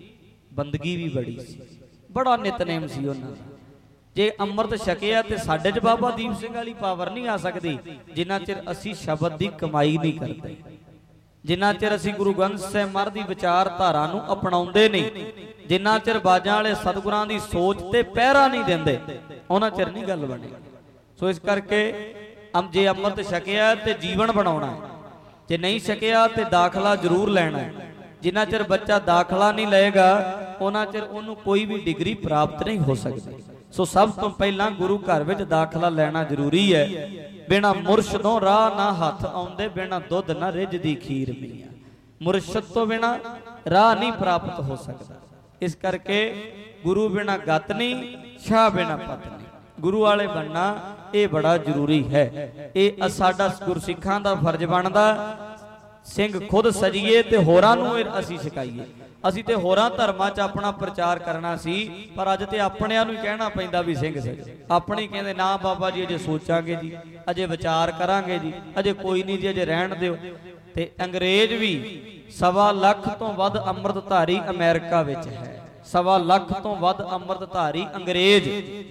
ਬੰਦਗੀ ਵੀ ਬੜੀ ਸੀ ਬੜਾ ਨਿਤਨੇਮ ਸੀ ਉਹਨਾਂ ਦਾ। ਜੇ ਅੰਮ੍ਰਿਤ ਛਕਿਆ ਤੇ ਸਾਡੇ 'ਚ ਬਾਬਾ ਦੀਪ ਸਿੰਘ ਵਾਲੀ ਪਾਵਰ ਨਹੀਂ ਆ ਸਕਦੀ ਜਿੰਨਾ ਚਿਰ ਅਸੀਂ ਸ਼ਬਦ ਦੀ ਕਮਾਈ ਨਹੀਂ ਕਰਦੇ ਜਿੰਨਾ ਚਿਰ ਅਸੀਂ ਗੁਰੂ ਗ੍ਰੰਥ ਸਾਹਿਬ ਮਹਾਰਾਜ ਦੀ ਵਿਚਾਰਧਾਰਾ ਨੂੰ ਅਪਣਾਉਂਦੇ ਨਹੀਂ ਜਿੰਨਾ ਚਿਰ ਬਾਜਾਂ ਵਾਲੇ ਸਤਿਗੁਰਾਂ ਦੀ ਸੋਚ ਤੇ ਪਹਿਰਾ ਨਹੀਂ ਦਿੰਦੇ ਉਹਨਾਂ ਚਿਰ ਨਹੀਂ ਗੱਲ ਬਣੇਗੀ। ਸੋ ਇਸ ਕਰਕੇ ਅਮ ਜੇ ਅੰਮ੍ਰਿਤ ਛਕਿਆ ਤੇ ਜੀਵਨ ਬਣਾਉਣਾ ਜੇ ਨਹੀਂ ਛਕਿਆ ਤੇ ਦਾਖਲਾ ਜ਼ਰੂਰ ਲੈਣਾ। ਜਿੰਨਾ ਚਿਰ ਬੱਚਾ ਦਾਖਲਾ ਨਹੀਂ ਲਏਗਾ ਉਹਨਾਂ ਚਿਰ ਉਹਨੂੰ ਕੋਈ ਵੀ ਡਿਗਰੀ ਪ੍ਰਾਪਤ ਨਹੀਂ ਹੋ ਸਕਦੀ। ਸੋ ਸਭ ਤੋਂ ਪਹਿਲਾਂ ਗੁਰੂ ਘਰ ਵਿੱਚ ਦਾਖਲਾ ਲੈਣਾ ਜ਼ਰੂਰੀ ਹੈ। ਬਿਨਾ ਮੁਰਸ਼ਿਦੋਂ ਰਾਹ ਨਾ ਹੱਥ ਆਉਂਦੇ ਬਿਨਾ ਦੁੱਧ ਨਾ ਰਿੱਝਦੀ ਖੀਰ ਮੀਆਂ ਮੁਰਸ਼ਿਦ ਤੋਂ ਬਿਨਾ ਰਾਹ ਨਹੀਂ ਪ੍ਰਾਪਤ ਹੋ ਸਕਦਾ। ਇਸ ਕਰਕੇ ਗੁਰੂ ਬਿਨਾ ਗਤ ਨਹੀਂ ਸ਼ਾਹ ਬਿਨਾ ਪਤ ਨਹੀਂ ਗੁਰੂ ਵਾਲੇ ਬਣਨਾ ਇਹ ਬੜਾ ਜ਼ਰੂਰੀ ਹੈ। ਇਹ ਸਾਡਾ ਗੁਰਸਿੱਖਾਂ ਦਾ ਫਰਜ਼ ਬਣਦਾ ਸਿੰਘ ਖੁਦ ਸਜੀਏ ਤੇ ਹੋਰਾਂ ਨੂੰ ਅਸੀਂ ਸਿਖਾਈਏ। ਅਸੀਂ ਤੇ ਹੋਰਾਂ ਧਰਮਾਂ 'ਚ ਆਪਣਾ ਪ੍ਰਚਾਰ ਕਰਨਾ ਸੀ ਪਰ ਅੱਜ ਤੇ ਆਪਣਿਆਂ ਨੂੰ ਹੀ ਕਹਿਣਾ ਪੈਂਦਾ ਵੀ ਸਿੰਘ ਸਜੇ ਆਪਣੇ ਕਹਿੰਦੇ ਨਾ ਬਾਬਾ ਜੀ ਅਜੇ ਸੋਚਾਂਗੇ ਜੀ ਅਜੇ ਵਿਚਾਰ ਕਰਾਂਗੇ ਜੀ ਅਜੇ ਕੋਈ ਨਹੀਂ ਜੀ ਅਜੇ ਰਹਿਣ ਦਿਓ। ਤੇ ਅੰਗਰੇਜ਼ ਵੀ ਸਵਾ ਲੱਖ ਤੋਂ ਵੱਧ ਅੰਮ੍ਰਿਤਧਾਰੀ ਅਮਰੀਕਾ ਵਿੱਚ ਹੈ ਸਵਾ ਲੱਖ ਤੋਂ ਵੱਧ ਅੰਮ੍ਰਿਤਧਾਰੀ ਅੰਗਰੇਜ਼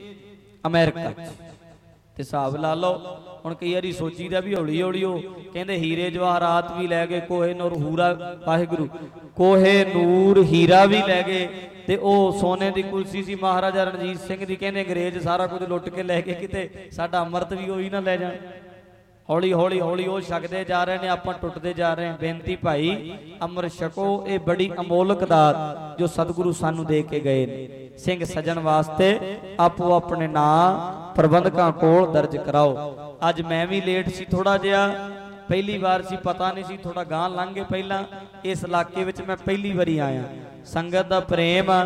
ਅਮਰੀਕਾ 'ਚ ਤੇ ਹਿਸਾਬ ਲਾ ਲਓ। ਹੁਣ ਕਈ ਵਾਰੀ ਸੋਚੀਦਾ ਵੀ ਹੌਲੀ ਹੌਲੀ ਉਹ ਕਹਿੰਦੇ ਹੀਰੇ ਜਵਾਹਰਾਤ ਵੀ ਲੈ ਗਏ ਕੋਹੇ ਨੂਰ ਹੂਰਾ ਵਾਹਿਗੁਰੂ ਕੋਹੇ ਨੂਰ ਹੀਰਾ ਵੀ ਲੈ ਗਏ ਤੇ ਉਹ ਸੋਨੇ ਦੀ ਕੁਲਸੀ ਸੀ ਮਹਾਰਾਜਾ ਰਣਜੀਤ ਸਿੰਘ ਦੀ ਕਹਿੰਦੇ ਅੰਗਰੇਜ਼ ਸਾਰਾ ਕੁਝ ਲੁੱਟ ਕੇ ਲੈ ਕੇ ਕਿਤੇ ਸਾਡਾ ਅੰਮ੍ਰਿਤ ਵੀ ਉਹੀ ਨਾ ਲੈ ਜਾਣ। ਹੌਲੀ ਹੌਲੀ ਹੌਲੀ ਉਹ ਛਕਦੇ ਜਾ ਰਹੇ ਨੇ ਆਪਾਂ ਟੁੱਟਦੇ ਜਾ ਰਹੇ ਹਾਂ। ਬੇਨਤੀ ਭਾਈ ਅੰਮ੍ਰਿਤ ਛਕੋ ਇਹ ਬੜੀ ਅਮੋਲਕ ਦਾਤ ਜੋ ਸਤਿਗੁਰੂ ਸਾਨੂੰ ਦੇ ਕੇ ਗਏ ਨੇ। ਸਿੰਘ ਸਜਣ ਵਾਸਤੇ ਆਪੋ ਆਪਣੇ ਨਾਂ ਪ੍ਰਬੰਧਕਾਂ ਕੋਲ ਦਰਜ ਕਰਾਓ। ਅੱਜ ਮੈਂ ਵੀ ਲੇਟ ਸੀ ਥੋੜਾ ਜਿਹਾ ਪਹਿਲੀ ਵਾਰ ਸੀ ਪਤਾ ਨਹੀਂ ਸੀ ਥੋੜਾ ਗਾਂ ਲੰਘ ਗਏ ਪਹਿਲਾਂ ਇਸ ਇਲਾਕੇ ਵਿੱਚ ਮੈਂ ਪਹਿਲੀ ਵਾਰੀ ਆਇਆ। ਸੰਗਤ ਦਾ ਪ੍ਰੇਮ ਆ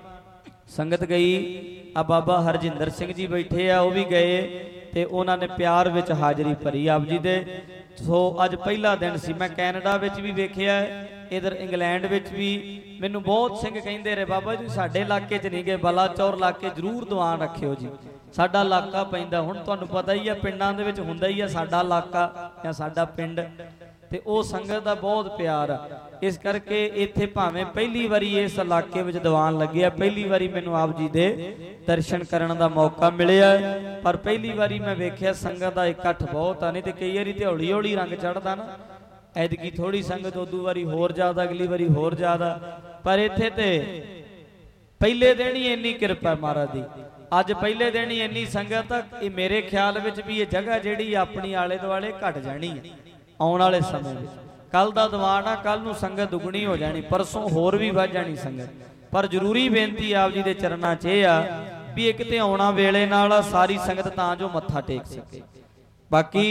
ਸੰਗਤ ਗਈ ਆ ਬਾਬਾ ਹਰਜਿੰਦਰ ਸਿੰਘ ਜੀ ਬੈਠੇ ਆ ਉਹ ਵੀ ਗਏ ਤੇ ਉਹਨਾਂ ਨੇ ਪਿਆਰ ਵਿੱਚ ਹਾਜ਼ਰੀ ਭਰੀ ਆਪ ਜੀ ਦੇ। ਸੋ ਅੱਜ ਪਹਿਲਾ ਦਿਨ ਸੀ ਮੈਂ ਕੈਨੇਡਾ ਵਿੱਚ ਵੀ ਵੇਖਿਆ ਇਧਰ ਇੰਗਲੈਂਡ ਵਿੱਚ ਵੀ ਮੈਨੂੰ ਬਹੁਤ ਸਿੰਘ ਕਹਿੰਦੇ ਰਹੇ ਬਾਬਾ ਜੀ ਸਾਡੇ ਇਲਾਕੇ 'ਚ ਨਹੀਂ ਗਏ ਬਲਾਚੌਰ ਇਲਾਕੇ ਜ਼ਰੂਰ ਦੀਵਾਨ ਰੱਖਿਓ ਜੀ ਸਾਡਾ ਇਲਾਕਾ ਪੈਂਦਾ। ਹੁਣ ਤੁਹਾਨੂੰ ਪਤਾ ਹੀ ਆ ਪਿੰਡਾਂ ਦੇ ਵਿੱਚ ਹੁੰਦਾ ਹੀ ਆ ਸਾਡਾ ਇਲਾਕਾ ਜਾਂ ਸਾਡਾ ਪਿੰਡ ਤੇ ਉਹ ਸੰਗਤ ਦਾ ਬਹੁਤ ਪਿਆਰ ਆ। ਇਸ ਕਰਕੇ ਇੱਥੇ ਭਾਵੇਂ ਪਹਿਲੀ ਵਾਰੀ ਇਸ ਇਲਾਕੇ ਵਿੱਚ ਦੀਵਾਨ ਲੱਗਿਆ, ਪਹਿਲੀ ਵਾਰੀ ਮੈਨੂੰ ਆਪ ਜੀ ਦੇ ਦਰਸ਼ਨ ਕਰਨ ਦਾ ਮੌਕਾ ਮਿਲਿਆ, ਪਰ ਪਹਿਲੀ ਵਾਰੀ ਮੈਂ ਵੇਖਿਆ ਸੰਗਤ ਦਾ ਇਕੱਠ ਬਹੁਤ ਆ। ਨਹੀਂ ਤੇ ਕਈ ਵਾਰੀ ਤੇ ਹੌਲੀ ਹੌਲੀ ਰੰਗ ਚੜ੍ਹਦਾ ਨਾ, ਐਤਕੀ ਥੋੜੀ ਸੰਗਤ ਉਦੋਂ ਵਾਰੀ ਹੋਰ ਜ਼ਿਆਦਾ, ਅਗਲੀ ਵਾਰੀ ਹੋਰ ਜ਼ਿਆਦਾ, ਪਰ ਇੱਥੇ ਤੇ ਪਹਿਲੇ ਦਿਨ ਹੀ ਇੰਨੀ ਕਿਰਪਾ ਮਹਾਰਾਜ ਦੀ। ਅੱਜ ਪਹਿਲੇ ਦਿਨ ਹੀ ਇੰਨੀ ਸੰਗਤ ਆ, ਇਹ ਮੇਰੇ ਖਿਆਲ ਵਿੱਚ ਵੀ ਇਹ ਜਗ੍ਹਾ ਜਿਹੜੀ ਆਪਣੀ ਆਲੇ ਦੁਆਲੇ ਘਟ ਜਾਣੀ ਹੈ ਆਉਣ ਵਾਲੇ ਸਮੇਂ ਵਿੱਚ। ਕੱਲ ਦਾ ਦੀਵਾਨ ਆ, ਕੱਲ ਨੂੰ ਸੰਗਤ ਦੁੱਗਣੀ ਹੋ ਜਾਣੀ, ਪਰਸੋਂ ਹੋਰ ਵੀ ਵੱਧ ਜਾਣੀ ਸੰਗਤ। ਪਰ ਜ਼ਰੂਰੀ ਬੇਨਤੀ ਆਪ ਜੀ ਦੇ ਚਰਨਾਂ 'ਚ ਇਹ ਆ ਵੀ ਇੱਕ ਤੇ ਆਉਣਾ ਵੇਲੇ ਨਾਲ ਸਾਰੀ ਸੰਗਤ ਤਾਂ ਜੋ ਮੱਥਾ ਟੇਕ ਸਕੇ। ਬਾਕੀ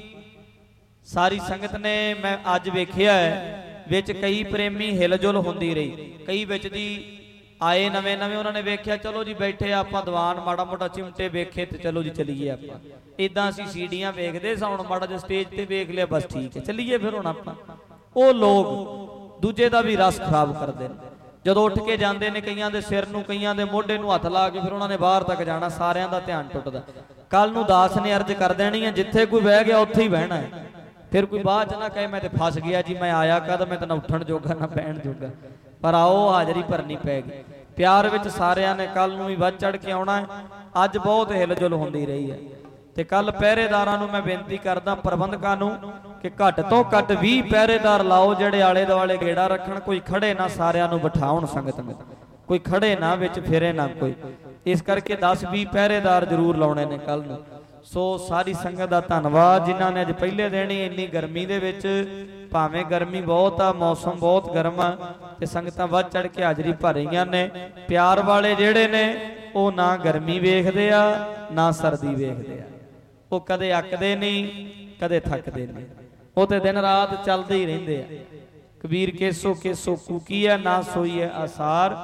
ਸਾਰੀ ਸੰਗਤ ਨੇ ਮੈਂ ਅੱਜ ਵੇਖਿਆ ਹੈ ਵਿੱਚ ਕਈ ਪ੍ਰੇਮੀ ਹਿਲਜੁਲ ਹੁੰਦੀ ਰਹੀ, ਕਈ ਵਿੱਚ ਦੀ ਆਏ ਨਵੇਂ ਨਵੇਂ, ਉਹਨਾਂ ਨੇ ਵੇਖਿਆ ਚਲੋ ਜੀ ਬੈਠੇ ਆਪਾਂ ਦੀਵਾਨ ਮਾੜਾ ਮੋਟਾ ਚਿਮਟੇ ਵੇਖੇ ਤੇ ਚਲੋ ਜੀ ਚੱਲੀਏ ਆਪਾਂ। ਇਦਾਂ ਅਸੀਂ ਸੀੜੀਆਂ ਵੇਖਦੇ ਸਾਂ, ਹੁਣ ਮਾੜਾ ਜਿਹਾ ਸਟੇਜ ਤੇ ਵੇਖ ਲਿਆ ਬਸ ਠੀਕ ਹੈ ਚੱਲੀਏ ਫਿਰ ਹੁਣ ਆਪਾਂ। ਉਹ ਲੋਕ ਦੂਜੇ ਦਾ ਵੀ ਰਸ ਖਰਾਬ ਕਰਦੇ ਨੇ, ਜਦੋਂ ਉੱਠ ਕੇ ਜਾਂਦੇ ਨੇ ਕਈਆਂ ਦੇ ਸਿਰ ਨੂੰ ਕਈਆਂ ਦੇ ਮੋਢੇ ਨੂੰ ਹੱਥ ਲਾ ਕੇ ਫਿਰ ਉਹਨਾਂ ਨੇ ਬਾਹਰ ਤੱਕ ਜਾਣਾ, ਸਾਰਿਆਂ ਦਾ ਧਿਆਨ ਟੁੱਟਦਾ। ਕੱਲ ਨੂੰ ਦਾਸ ਨੇ ਅਰਜ਼ ਕਰ ਦੇਣੀ ਹੈ ਜਿੱਥੇ ਕੋਈ ਬਹਿ ਗਿਆ ਉੱਥੇ ਹੀ ਬਹਿਣਾ ਹੈ, ਫਿਰ ਕੋਈ ਬਾਅਦ ਚ ਨਾ ਕਹੇ ਮੈਂ ਤੇ ਫਸ ਗਿਆ ਜੀ, ਮੈਂ ਆਇਆ ਕਦ, ਮੈਂ ਤਾਂ ਨਾ ਉੱਠਣ ਜੋਗਾ ਨਾ ਬਹਿਣ ਜੋਗਾ। ਪਰ ਆਓ ਹਾਜ਼ਰੀ ਭਰਨੀ ਪੈ ਗਈ, ਪਿਆਰ ਵਿੱਚ ਸਾਰਿਆਂ ਨੇ ਕੱਲ ਨੂੰ ਵੀ ਵੱਧ ਚੜ ਕੇ ਆਉਣਾ ਹੈ। ਅੱਜ ਬਹੁਤ ਹਿਲਜੁਲ ਹੁੰਦੀ ਰਹੀ ਹੈ ਤੇ ਕੱਲ ਪਹਿਰੇਦਾਰਾਂ ਨੂੰ ਮੈਂ ਬੇਨਤੀ ਕਰਦਾ, ਪ੍ਰਬੰਧਕਾਂ ਨੂੰ, ਕਿ ਘੱਟ ਤੋਂ ਘੱਟ ਵੀਹ ਪਹਿਰੇਦਾਰ ਲਾਓ ਜਿਹੜੇ ਆਲੇ ਦੁਆਲੇ ਗੇੜਾ ਰੱਖਣ, ਕੋਈ ਖੜੇ ਨਾ, ਸਾਰਿਆਂ ਨੂੰ ਬਿਠਾਉਣ ਸੰਗਤ ਨੂੰ, ਕੋਈ ਖੜੇ ਨਾ ਵਿੱਚ ਫਿਰੇ ਨਾ ਕੋਈ। ਇਸ ਕਰਕੇ ਦਸ ਵੀਹ ਪਹਿਰੇਦਾਰ ਜ਼ਰੂਰ ਲਾਉਣੇ ਨੇ ਕੱਲ ਨੂੰ। ਸੋ ਸਾਰੀ ਸੰਗਤ ਦਾ ਧੰਨਵਾਦ ਜਿਨ੍ਹਾਂ ਨੇ ਅੱਜ ਪਹਿਲੇ ਦਿਨ ਹੀ ਇੰਨੀ ਗਰਮੀ ਦੇ ਵਿੱਚ, ਭਾਵੇਂ ਗਰਮੀ ਬਹੁਤ ਆ, ਮੌਸਮ ਬਹੁਤ ਗਰਮ ਆ, ਤੇ ਸੰਗਤਾਂ ਵੱਧ ਚੜ ਕੇ ਹਾਜ਼ਰੀ ਭਰ ਰਹੀਆਂ ਨੇ। ਪਿਆਰ ਵਾਲੇ ਜਿਹੜੇ ਨੇ ਉਹ ਨਾ ਗਰਮੀ ਵੇਖਦੇ ਆ ਨਾ ਸਰਦੀ ਵੇਖਦੇ ਆ, ਉਹ ਕਦੇ ਅੱਕਦੇ ਨਹੀਂ ਕਦੇ ਥੱਕਦੇ ਨਹੀਂ, ਉਹ ਤੇ ਦਿਨ ਰਾਤ ਚੱਲਦੇ ਹੀ ਰਹਿੰਦੇ ਆ। ਕਬੀਰ ਕੇਸੋ ਕੇਸੋ ਕੂਕੀਆ ਨਾ ਸੋਈਏ ਆਸਾਰ,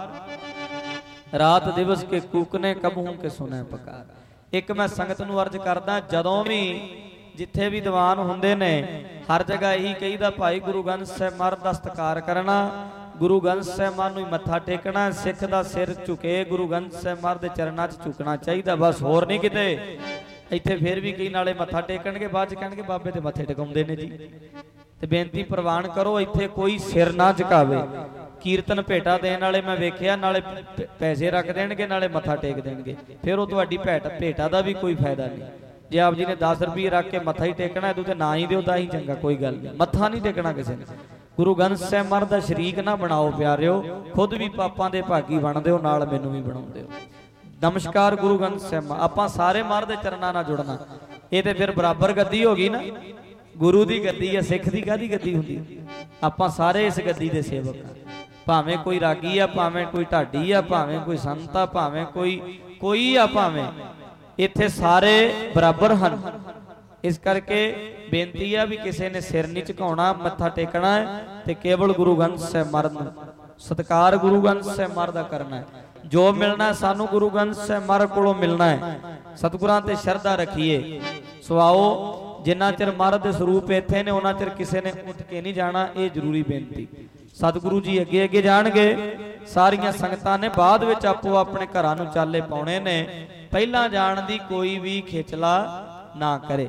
ਰਾਤ ਦਿਵਸ ਕੇ ਕੂਕਨੇ ਕਬਹੂ ਕੇ ਸੁਨੇ ਪੁਕਾਰ। ਇੱਕ ਮੈਂ ਸੰਗਤ ਨੂੰ ਅਰਜ਼ ਕਰਦਾ, ਜਦੋਂ ਵੀ ਜਿੱਥੇ ਵੀ ਦੀਵਾਨ ਹੁੰਦੇ ਨੇ ਹਰ ਜਗ੍ਹਾ ਇਹੀ ਕਹੀਦਾ, ਭਾਈ ਗੁਰੂ ਗ੍ਰੰਥ ਸਾਹਿਬ ਮਹਾਰਾਜ ਦਾ ਸਤਿਕਾਰ ਕਰਨਾ, ਗੁਰੂ ਗ੍ਰੰਥ ਸਾਹਿਬ ਮਹਾਰਾਜ ਨੂੰ ਮੱਥਾ ਟੇਕਣਾ, ਸਿੱਖ ਦਾ ਸਿਰ ਝੁਕੇ ਗੁਰੂ ਗ੍ਰੰਥ ਸਾਹਿਬ ਮਹਾਰਾਜ ਦੇ ਚਰਨਾਂ 'ਚ ਝੁਕਣਾ ਚਾਹੀਦਾ, ਬਸ ਹੋਰ ਨਹੀਂ ਕਿਤੇ। ਇੱਥੇ ਫਿਰ ਵੀ ਕਈ ਨਾਲੇ ਮੱਥਾ ਟੇਕਣਗੇ, ਬਾਅਦ 'ਚ ਕਹਿਣਗੇ ਬਾਬੇ ਤੇ ਮੱਥੇ ਟਿਕਾਉਂਦੇ ਨੇ ਜੀ, ਤੇ ਬੇਨਤੀ ਪ੍ਰਵਾਨ ਕਰੋ ਇੱਥੇ ਕੋਈ ਸਿਰ ਨਾ ਝੁਕਾਵੇ। ਕੀਰਤਨ ਭੇਟਾ ਦੇਣ ਵਾਲੇ ਮੈਂ ਵੇਖਿਆ ਨਾਲੇ ਪੈਸੇ ਰੱਖ ਦੇਣਗੇ ਨਾਲੇ ਮੱਥਾ ਟੇਕ ਦੇਣਗੇ, ਫਿਰ ਉਹ ਤੁਹਾਡੀ ਭੇਟ ਭੇਟਾ ਦਾ ਵੀ ਕੋਈ ਫਾਇਦਾ ਨਹੀਂ। ਜੇ ਆਪ ਜੀ ਨੇ ਦਸ ਰੁਪਏ ਰੱਖ ਕੇ ਮੱਥਾ ਹੀ ਟੇਕਣਾ ਹੈ, ਤੂੰ ਤੇ ਨਾ ਹੀ ਦਿਓ ਤਾਂ ਹੀ ਚੰਗਾ, ਕੋਈ ਗੱਲ ਨਹੀਂ। ਮੱਥਾ ਨਹੀਂ ਟੇਕਣਾ ਕਿਸੇ ਨੇ, ਗੁਰੂ ਗ੍ਰੰਥ ਸਾਹਿਬ ਮਹਾਰਾਜ ਦਾ ਸ਼ਰੀਕ ਨਾ ਬਣਾਓ ਪਿਆਰਿਓ, ਖੁਦ ਵੀ ਪਾਪਾਂ ਦੇ ਭਾਗੀ ਬਣਦੇ ਹੋ, ਨਾਲ ਮੈਨੂੰ ਵੀ ਬਣਾਉਂਦੇ ਹੋ। ਨਮਸਕਾਰ ਗੁਰੂ ਗ੍ਰੰਥ ਸਾਹਿਬ, ਆਪਾਂ ਸਾਰੇ ਮਹਾਰਾਜ ਦੇ ਚਰਨਾਂ ਨਾਲ ਜੁੜਨਾ, ਇਹ ਤੇ ਫਿਰ ਬਰਾਬਰ ਗੱਦੀ ਹੋ ਗਈ ਨਾ, ਗੁਰੂ ਦੀ ਗੱਦੀ ਹੈ, ਸਿੱਖ ਦੀ ਕਾਹਦੀ ਗੱਦੀ ਹੁੰਦੀ? ਆਪਾਂ ਸਾਰੇ ਇਸ ਗੱਦੀ ਦੇ ਸੇਵਕ ਹਾਂ, ਭਾਵੇਂ ਕੋਈ ਰਾਗੀ ਆ, ਭਾਵੇਂ ਕੋਈ ਢਾਡੀ ਆ, ਭਾਵੇਂ ਕੋਈ ਸੰਤ ਆ, ਭਾਵੇਂ ਕੋਈ ਕੋਈ ਆ, ਭਾਵੇਂ ਇੱਥੇ ਸਾਰੇ ਬਰਾਬਰ ਹਨ। ਇਸ ਕਰਕੇ ਬੇਨਤੀ ਆ ਵੀ ਕਿਸੇ ਨੇ ਸਿਰ ਨਹੀਂ ਝੁਕਾਉਣਾ, ਮੱਥਾ ਟੇਕਣਾ ਹੈ ਤੇ ਕੇਵਲ ਗੁਰੂ ਗ੍ਰੰਥ ਸਾਹਿਬ ਮਹਾਰਾਜ ਨੂੰ ਸਤਿਕਾਰ, ਗੁਰੂ ਗ੍ਰੰਥ ਸਾਹਿਬ ਮਹਾਰਾਜ ਦਾ ਕਰਨਾ ਹੈ। ਜੋ ਮਿਲਣਾ ਸਾਨੂੰ ਗੁਰੂ ਗ੍ਰੰਥ ਸਾਹਿਬ ਮਹਾਰਾਜ ਕੋਲੋਂ ਮਿਲਣਾ ਹੈ, ਸਤਿਗੁਰਾਂ ਤੇ ਸ਼ਰਧਾ ਰੱਖੀਏ। ਸੋ ਆਓ, ਜਿੰਨਾ ਚਿਰ ਮਹਾਰਾਜ ਦੇ ਸਰੂਪ ਇੱਥੇ ਨੇ ਉਹਨਾਂ ਚਿਰ ਕਿਸੇ ਨੇ ਉੱਠ ਕੇ ਨਹੀਂ ਜਾਣਾ, ਇਹ ਜ਼ਰੂਰੀ ਬੇਨਤੀ। ਸਤਿਗੁਰੂ ਜੀ ਅੱਗੇ ਅੱਗੇ ਜਾਣਗੇ, ਸਾਰੀਆਂ ਸੰਗਤਾਂ ਨੇ ਬਾਅਦ ਵਿੱਚ ਆਪੋ ਆਪਣੇ ਘਰਾਂ ਨੂੰ ਚਾਲੇ ਪਾਉਣੇ ਨੇ, ਪਹਿਲਾਂ ਜਾਣ ਦੀ ਕੋਈ ਵੀ ਖੇਚਲਾ ਨਾ ਕਰੇ।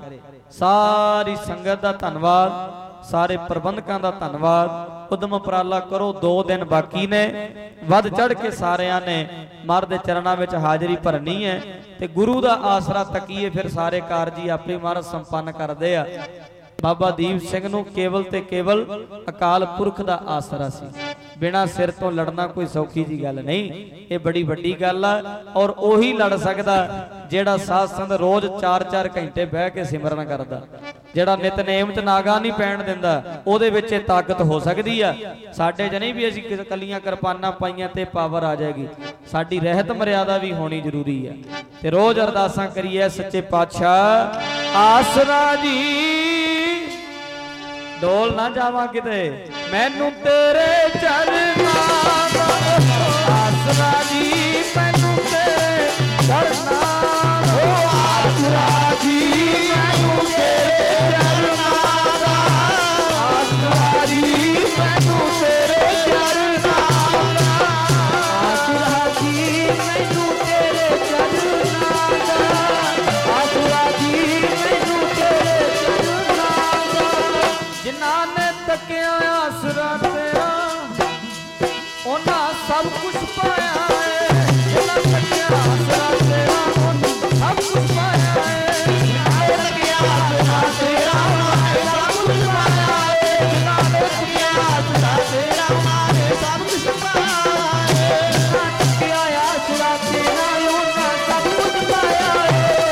ਸਾਰੀ ਸੰਗਤ ਦਾ ਧੰਨਵਾਦ, ਸਾਰੇ ਪ੍ਰਬੰਧਕਾਂ ਦਾ ਧੰਨਵਾਦ। ਉਦਮ ਉਪਰਾਲਾ ਕਰੋ, ਦੋ ਦਿਨ ਬਾਕੀ ਨੇ, ਵੱਧ ਚੜ ਕੇ ਸਾਰਿਆਂ ਨੇ ਮਹਾਰਾਜ ਦੇ ਚਰਨਾਂ ਵਿੱਚ ਹਾਜ਼ਰੀ ਭਰਨੀ ਹੈ ਤੇ ਗੁਰੂ ਦਾ ਆਸਰਾ ਤੱਕੀਏ, ਫਿਰ ਸਾਰੇ ਕਾਰਜ ਹੀ ਆਪੇ ਮਹਾਰਾਜ ਸੰਪੰਨ ਕਰਦੇ ਆ। ਬਾਬਾ ਦੀਪ ਸਿੰਘ ਨੂੰ ਕੇਵਲ ਤੇ ਕੇਵਲ ਅਕਾਲ ਪੁਰਖ ਦਾ ਆਸਰਾ ਸੀ, ਬਿਨਾਂ ਸਿਰ ਤੋਂ ਲੜਨਾ ਕੋਈ ਸੌਖੀ ਜੀ ਗੱਲ ਨਹੀਂ, ਇਹ ਬੜੀ ਵੱਡੀ ਗੱਲ ਆ। ਔਰ ਉਹੀ ਲੜ ਸਕਦਾ ਜਿਹੜਾ ਸਾਧ ਸੰਗਤ ਰੋਜ਼ ਚਾਰ ਚਾਰ ਘੰਟੇ ਬਹਿ ਕੇ ਸਿਮਰਨ ਕਰਦਾ, ਜਿਹੜਾ ਨਿਤਨੇਮ ਚ ਨਾਗਾ ਨਹੀਂ ਪੈਣ ਦਿੰਦਾ, ਉਹਦੇ ਵਿੱਚ ਇਹ ਤਾਕਤ ਹੋ ਸਕਦੀ ਆ। ਸਾਡੇ ਚ ਨਹੀਂ ਵੀ ਅਸੀਂ ਕੱਲੀਆਂ ਕਿਰਪਾਨਾਂ ਪਾਈਆਂ ਤੇ ਪਾਵਰ ਆ ਜਾਏਗੀ, ਸਾਡੀ ਰਹਿਤ ਮਰਿਆਦਾ ਵੀ ਹੋਣੀ ਜ਼ਰੂਰੀ ਹੈ। ਤੇ ਰੋਜ਼ ਅਰਦਾਸਾਂ ਕਰੀਏ, ਸੱਚੇ ਪਾਤਸ਼ਾਹ ਆਸਰਾ ਜੀ, ਡੋਲ ਨਾ ਜਾਵਾਂ ਕਿਤੇ, ਮੈਨੂੰ ਤੇਰੇ ਚਰਨਾਂ ਦਾ ਆਸਰਾ ਜੀ, ਮੈਨੂੰ ਤੇਰੇ ਚਰਨਾਂ ਦਾ ਆਸਰਾ ਜੀ, ਮੈਨੂੰ ਤੇਰੇ ਚਰਨਾਂ ਦਾ ਆਸਰਾ ਜੀ, ਮੈਨੂੰ ਤੇਰੇ ਚਰਨਾਂ ਦਾ ਆਸਰਾ ਜੀ, ਮੈਨੂੰ ਤੇਰੇ ਚਰਨਾਂ ਦਾ ਆਸਰਾ ਜੀ, ਮੈਨੂੰ ਤੇਰੇ ਚਰਨਾਂ ਦਾ। ਜਿਨ੍ਹਾਂ ਨੇ सब कुछ पाया है, जेड़ा लग्या आसरा तेरा ओनू सब कुछ पाया है, जेड़ा लग्या आसरा तेरा ओनू सब कुछ पाया है, जेड़ा लग्या आसरा तेरा ओनू सब कुछ पाया है, लग्या आसरा तेरा ओनू सब कुछ पाया है,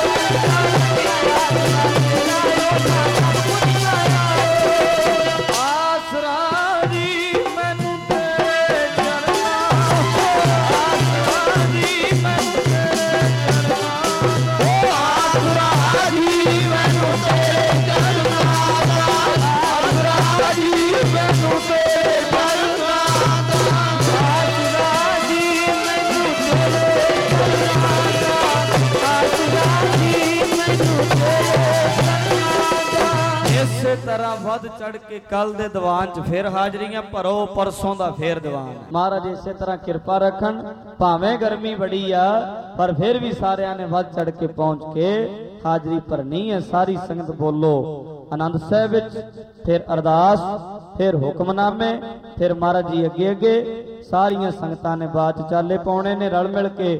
लग्या आसरा तेरा ओनू सब कुछ पाया है। आसरा जी मैनू तेरे चरना, आसरा जी मैनू तेरे चरना, ओ आसरा जी मैनू तेरे चरना, आसरा जी मैनू तेरे चरना, आसरा जी मैनू तेरे चरना, आसरा जी मैनू तेरे चरना। इसे तरह वध चढ़ के कल दे दीवान च फिर हाजरियां भरो, परसों दा फिर दीवान। महाराज इसे तरह किरपा रखन, भावें गर्मी बड़ी आ पर फिर भी सारियां ने वध चढ़ के पहुंच के हाजरी भरनी है। सारी संगत बोलो आनंद साहिब विच, फिर अरदास, फिर हुक्मनामे, फिर महाराज जी अगे अगे सारियां संगतां ने बात चाले पाउणे ने रल मिल के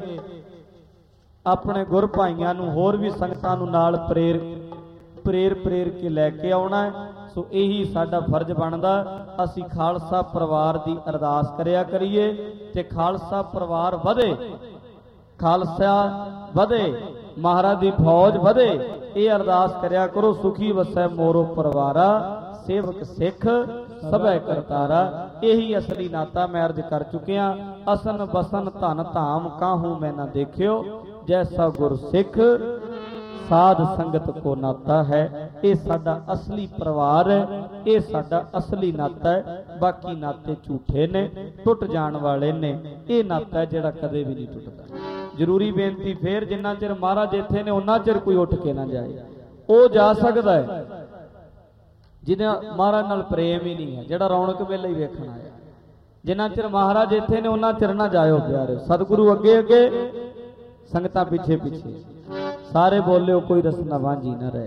अपने गुर भाइयां नूं होर भी संगतां नूं नाल प्रेर प्रेर प्रेर के लैके आउणा है। सो यही साडा फर्ज बनदा, असी खालसा परिवार दी अरदास करिया करिए ते खालसा परिवार वधे, खालसा वधे, महाराज दी फौज वधे, ये अरदास करिया करो। सुखी वसै मोरो परिवारा, सेवक सिख सभै करतारा। यही असली नाता मैं अर्ज कर चुकिया। असन बसन धन धाम काहू मैं ना देखियो, जैसा गुर सिख साध संगत को नाता है। ये साडा असली परिवार है, ये साडा असली नाता है। बाकी नाते झूठे ने, टुट जाण वाले ने। ये नाता है जिहड़ा कदे भी नहीं टुटदा। जरूरी बेनती फिर, जिन्ना चिर महाराज इत्थे ने उन्ना चिर कोई उठ के ना जाए। वो जा सकदा है जिन्हें महाराज नाल प्रेम ही नहीं है, जिहड़ा रौनक मेला ही वेखण आया। जिन्ना चिर महाराज इत्थे ने उन्ना चिर ना जाओ प्यारे। सतगुरु अगे अगे, संगतां पिछे पिछे। सारे बोले कोई रसना वांझी न रहे।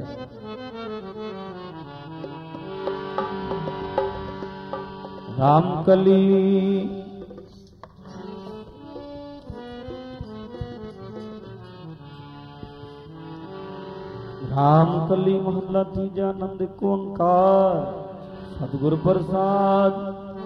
रामकली रामकली महला तीजा नंद को ओंकार सतगुर प्रसाद।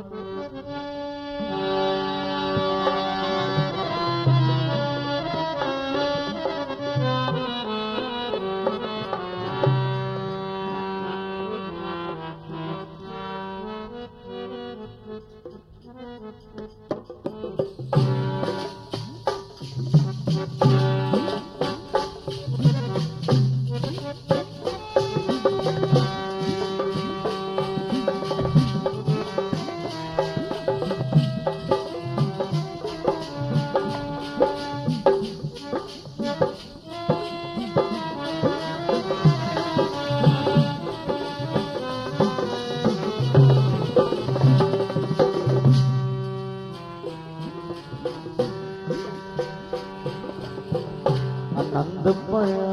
आनंद पाया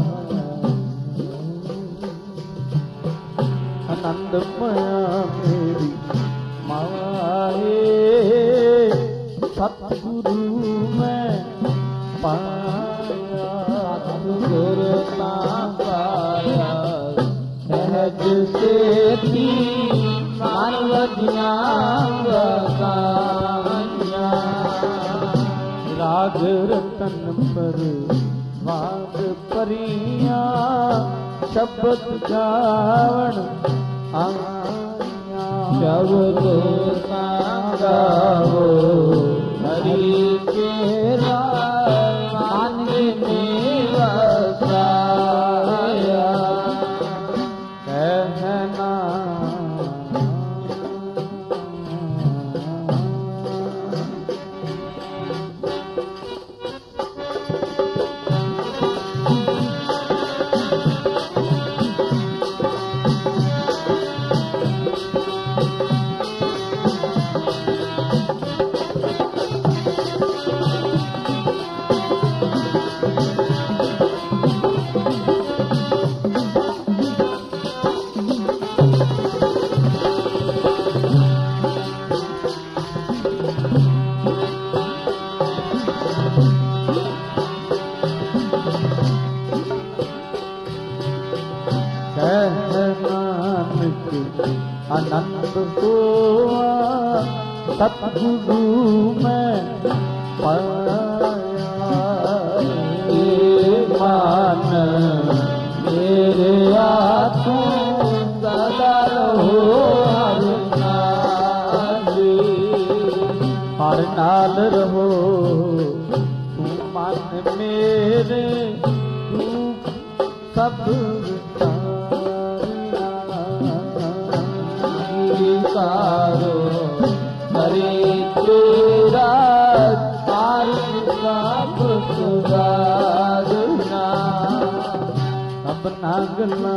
आनंद पाया मेरी माए, सतगुरु मैं पाया। सतगुरु ना पाया सहज से थी मानवदियां बसाइयां। राग रतन पर वाद परियां, शब्द गावण आया। शब्द गावो हरि केरा, मान में वसाया। कहना
सतगुरु में पाया मान मेरे आत्मा सदा रहो हर नाल हर नाल रहो तू मन मेरे तू सब कारो हरे तेरा सुधारना अपना गला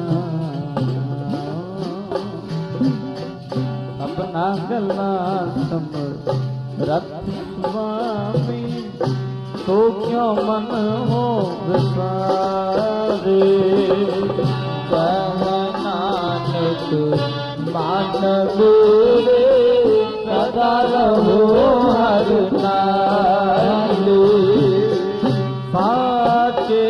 अपना गला समरथ स्वामी तो क्यों मन हो विसारे कह नानक मान मेरे सदा रहो हर नाल पाके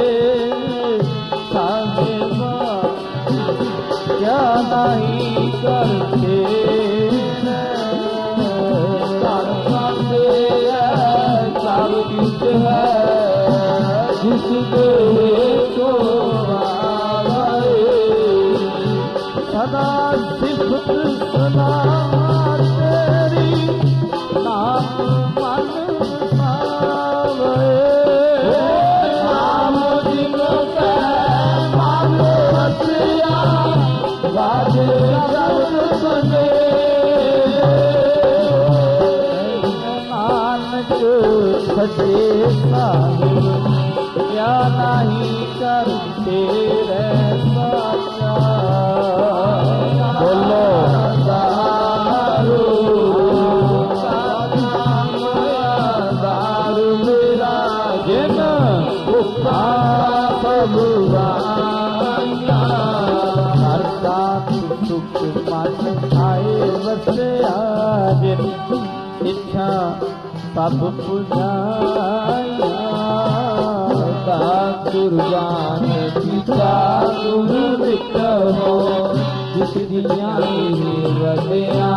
साहिबा क्या नहीं करते सब कुछ है जिस को सदा सिफत सलाम तेरी नाम मन पावे नाम जिनो के मानो हसिया वाजे रब बने नानक सजे साहिब क्या नहीं करते रे साचा बोलो दारू दारू मेरा जिन भुखा भगवाना हर साथ सुख मन आए वसया जिन इच्छा सब पुजाया कुर्बान पिता गुरु विक्रमो जिस दिया वदया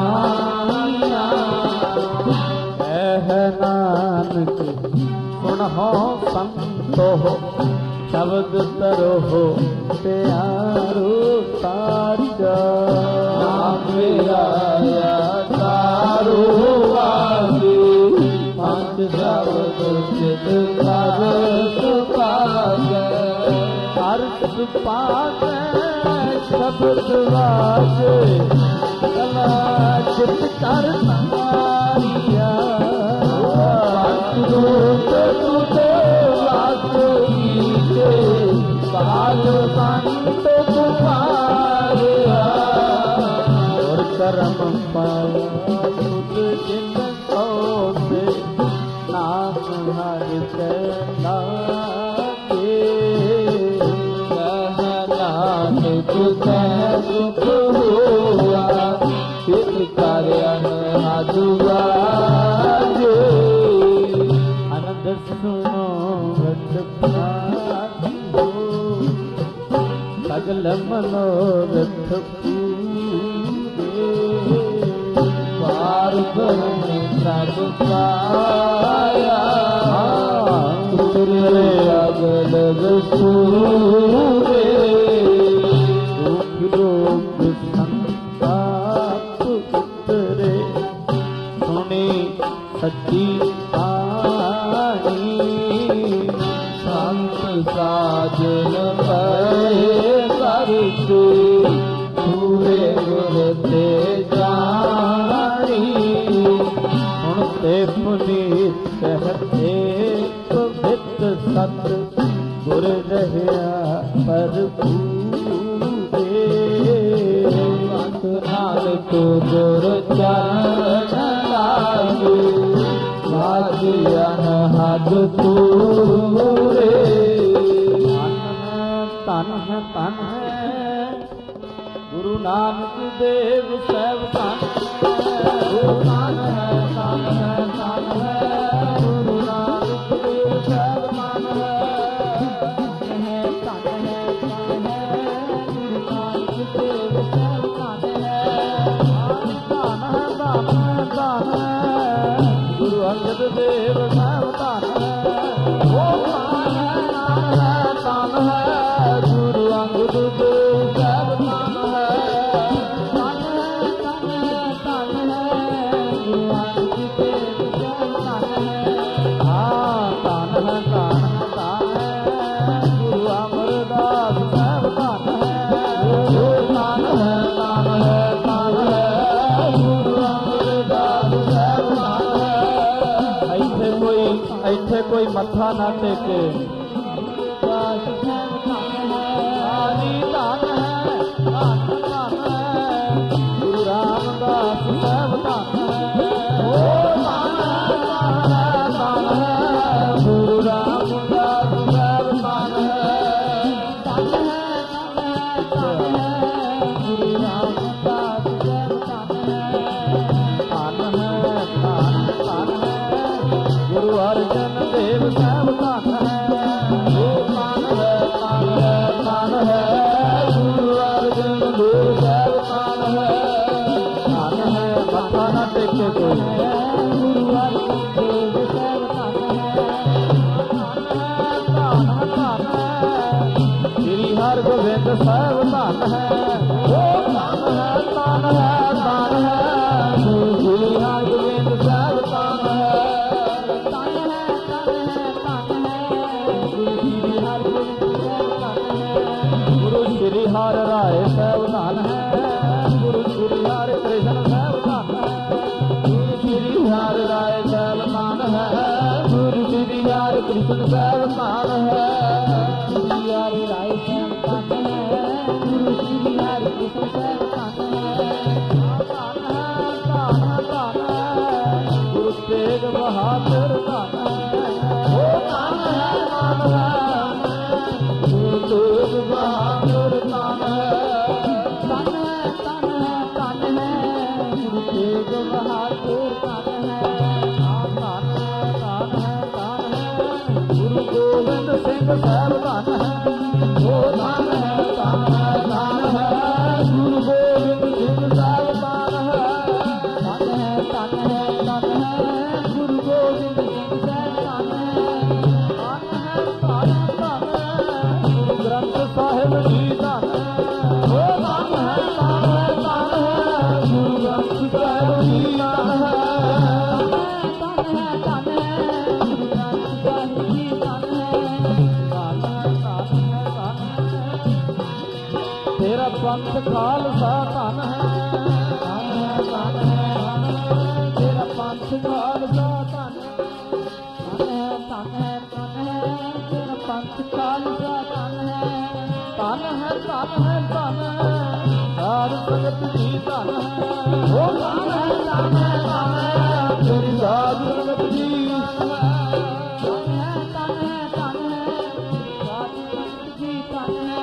कह नानक सुन हो संतो हो शब्द तरो हो प्यारो साचा नाम मेरा तारो वासी पंच शब्द चित कर हर्ष पावे शब्द वाजे कला चित कर नारिया रूप तुझे वासुके काल संत तुम्हारिया और कर्म पाया तुझ जिन को से नाम हर तेरा सुख हुआ चित कार्य हाजुआ आनंद सुनो सगल मनोरथ पार सब पाया उतरे अगल सूरे लोग संताप उतरे सुने सच्ची कहानी संत साजन पे करते पूरे गुरते जानी सुनते पुनीत कहते पवित्र सत गुर रहया पर नानक गुर चरण लागू वाजियन हद तूरे तन है तन है गुरु नानक देव सब तन गुरु तन है तन है तन है गुरु नानक देव सब तन है तन है तन है गुरु नानक देव सब तन है दान है दान है दान है ਅੰਗਦ ਦੇਵ ਸਭ ਧਨ ਹੈ। ਉਹ ਧਨ ਹੈ ਧਨ ਹੈ ਧਨ ਹੈ ਗੁਰੂ ਅੰਗਦ ਦੇਵ ਸਭ ਧਨ ਹੈ। ਧਨ ਹੈ ਧਨ ਹੈ ਧਨ ਹੈ ਗੁਰੂ ਅੰਗਦ ਦੇਵ ਸਭ ਧਨ ਹੈ। ਹਾਂ ਧਨ ਹੈ ਧਨ ਹੈ ਧਨ ਹੈ ਗੁਰੂ ਅਮਰਦਾਸ ਸਭ ਧਨ ਹੈ। ਉਹ ਧਨ ਹੈ ਧਨ ਹੈ ਧਨ ਹੈ ਗੁਰੂ ਅਮਰਦਾਸ ਸਭ ਧਨ ਹੈ। ਇੱਥੇ ਕੋਈ ਇੱਥੇ ਕੋਈ ਮੱਥਾ ਨਾ ਟੇਕੇ। ਦਾਸ ਸਭ ਧਨ ਹੈ ਆਦੀ ਧਨ ਹੈ ਧਨ ਧਨ ਹੈ ਗੁਰੂ ਰਾਮਦਾਸ ਸਭ ਧਨ ਹੈ। ਉਹ ਧਨ ਹੈ ਧਨ ਹੈ ਧਨ ਹੈ ਗੁਰੂ ਰਾਮਦਾਸ ਸਭ ਧਨ ਹੈ। ਧਨ ਹੈ ਧਨ ਹੈ ਧਨ ਹੈ ਗੁਰੂ ਰਾਮਦਾਸ ਸਭ ਧਨ ਹੈ। ਧਨ ਹੈ ਧਨ ਧਨ ਹੈ ਗੁਰੂ ਅਰਜਨ ਦੇਵ ਸਭ ਧਨ ਹੈ। ਉਹ ਧਨ ਹੈ ਧਨ ਹੈ ਧਨ ਹੈ ਗੁਰੂ ਅਰਜਨ ਦੇਵ ਸਭ ਧਨ ਹੈ। ਧਨ ਹੈ ਮੱਥਾ ਨਾ ਟੇਕੇ ਕੋਈ। ਗੁਰੂ ਅਰਜਨ ਦੇਵ ਸਭ ਧਨ ਹੈ। ਧਨ ਹੈ ਧਨ ਹੈ ਸ੍ਰੀ ਹਰਿਗੋਬਿੰਦ ਸਾਹਿਬ ਧਨ ਹੈ। ਉਹ ਧਨ ਹੈ ਧਨ ਹੈ ਧਨ ਹੈ ਸ੍ਰੀ ਹਰਿਗੋਬਿੰਦ ਸਾਹਿਬ ਧਨ ਹੈ। ਧਨ ਹੈ ਧਨ ਹੈ ਧਨ ਹੈ ਗੁਰੂ ਸ੍ਰੀ ਹਰਿਗੋਬਿੰਦ ਸਾਹਿਬ ਧਨ ਹੈ। ਗੁਰੂ ਸ੍ਰੀ ਹਰਿ ਰਾਏ ਸਾਹਿਬ ਧਨ ਹੈ। ਗੁਰੂ ਸ੍ਰੀ ਹਰਿ ਕ੍ਰਿਸ਼ਨ ਸਾਹਿਬ ਧਨ ਹੈ। ਗੁਰੂ ਸ੍ਰੀ ਹਰਿ ਰਾਏ ਸਾਹਿਬ ਧਨ ਹੈ। ਗੁਰੂ ਸ੍ਰੀ ਹਰਿ ਕ੍ਰਿਸ਼ਨ ਸਾਹਿਬ ਧਨ ਹੈ। ਸ੍ਰੀ ਹਰਿ ਰਾਏ ਸਾਹਿਬ ਧਨ ਹੈ। ਗੁਰੂ ਸ੍ਰੀ ਹਰਿ ਕ੍ਰਿਸ਼ਨ ਸਾਹਿਬ ਧਨ ਹੈ। ਧਨ ਹੈ ਧਨ ਹੈ ਧਨ ਹੈ ਗੁਰੂ ਤੇਗ ਬਹਾਦਰ ਧਨ ਹੈ। ਉਹ ਧਨ ਹੈ ਧਨ ਹੈ ਗੁਰੂ ਤੇਗ ਬਹਾਦਰ ਧਨ ਹੈ। ਧਨ ਹੈ ਧਨ ਹੈ ਧਨ ਹੈ ਗੁਰੂ ਤੇਗ ਬਹਾਦਰ ਧਨ ਹੈ। ਧਨ ਹੈ ਧਨ ਹੈ ਧਨ ਹੈ ਗੁਰੂ ਗੋਬਿੰਦ ਸਿੰਘ ਸਾਹਿਬ ਧਨ ਹੈ। ਉਹ ਧਨ ਹੈ ਧਨ ਹੈ ਧਨ ਹੈ ਗੁਰੂ ਗੋਬਿੰਦ ਸਿੰਘ ਸਾਹਿਬ ਧਨ ਹੈ। ਧਨ ਹੈ ਧਨ ਹੈ ਧਨ ਹੈ ਗੁਰੂ ਗੋਬਿੰਦ ਸਿੰਘ ਸਾਹਿਬ ਧਨ ਹੈ। ਧਨ ਹੈ ਧਨ ਧਨ ਹੈ ਗੁਰੂ ਗ੍ਰੰਥ ਸਾਹਿਬ ਜੀ ਧਨ ਹੈ। ਉਹ ਧਨ ਹੈ ਧਨ ਹੈ ਧਨ ਹੈ ਗੁਰੂ ਗ੍ਰੰਥ ਸਾਹਿਬ ਜੀ ਧਨ ਹੈ। ਧਨ ਹੈ ਧਨ ਹੈ ਗੁਰੂ ਗ੍ਰੰਥ ਸਾਹਿਬ ਜੀ ਧਨ ਹੈ। ਧਨ ਹੈ ਧਨ ਹੈ ਧਨ ਹੈ ਤੇਰਾ ਪੰਥ ਖਾਲਸਾ ਧਨ ਹੈ। ਧਨ ਹੈ ਧਨ ਹੈ ਧਨ ਹੈ ਤੇਰਾ ਪੰਥ ਖਾਲਸਾ ਧਨ ਹੈ। ਧਨ ਹੈ ਧਨ ਹੈ ਧਨ ਹੈ ਤੇਰਾ ਪੰਥ ਖਾਲਸਾ ਧਨ ਹੈ। ਧਨ ਹੈ ਧਨ ਹੈ ਧਨ ਹੈ ਸਾਧ ਸੰਗਤ ਜੀ ਧਨ ਹੈ। ਉਹ ਧਨ ਹੈ ਧਨ ਹੈ ਧਨ ਹੈ ਤੇਰੀ ਸਾਧ ਸੰਗਤ ਜੀ ਧਨ ਹੈ। ਧਨ ਹੈ ਧਨ ਹੈ ਧਨ ਹੈ ਸਾਧ ਸੰਗਤ ਜੀ ਧਨ ਹੈ।